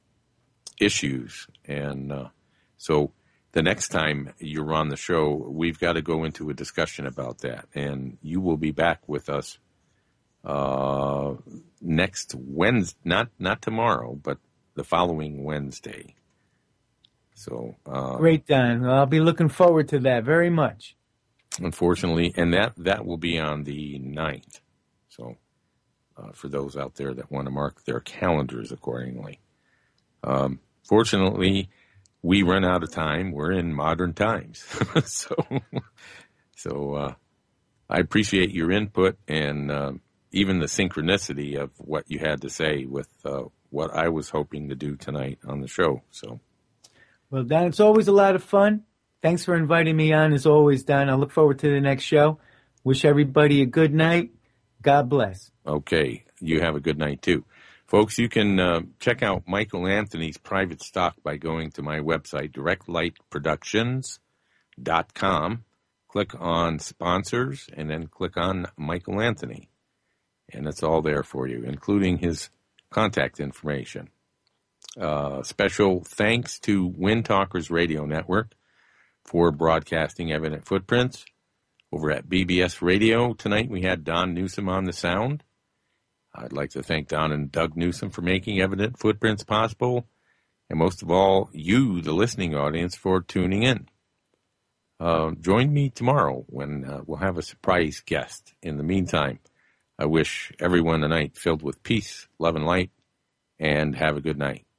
issues, and uh, so. The next time you're on the show, we've got to go into a discussion about that, and you will be back with us uh, next Wednesday, not not tomorrow, but the following Wednesday. So uh, great, Don. Well, I'll be looking forward to that very much. Unfortunately, and that, that will be on the ninth. So uh, for those out there that want to mark their calendars accordingly. Um, fortunately, we run out of time. We're in modern times. so so uh, I appreciate your input and uh, even the synchronicity of what you had to say with uh, what I was hoping to do tonight on the show. So, well, Don, it's always a lot of fun. Thanks for inviting me on, as always, Don. I look forward to the next show. Wish everybody a good night. God bless. Okay. You have a good night, too. Folks, you can uh, check out Michael Anthony's private stock by going to my website, direct light productions dot com. Click on sponsors and then click on Michael Anthony. And it's all there for you, including his contact information. Uh, special thanks to Wind Talkers Radio Network for broadcasting Evident Footprints. Over at B B S Radio tonight, we had Don Newsom on the sound. I'd like to thank Don and Doug Newsom for making Evident Footprints possible, and most of all, you, the listening audience, for tuning in. Uh, join me tomorrow when uh, we'll have a surprise guest. In the meantime, I wish everyone a night filled with peace, love, and light, and have a good night.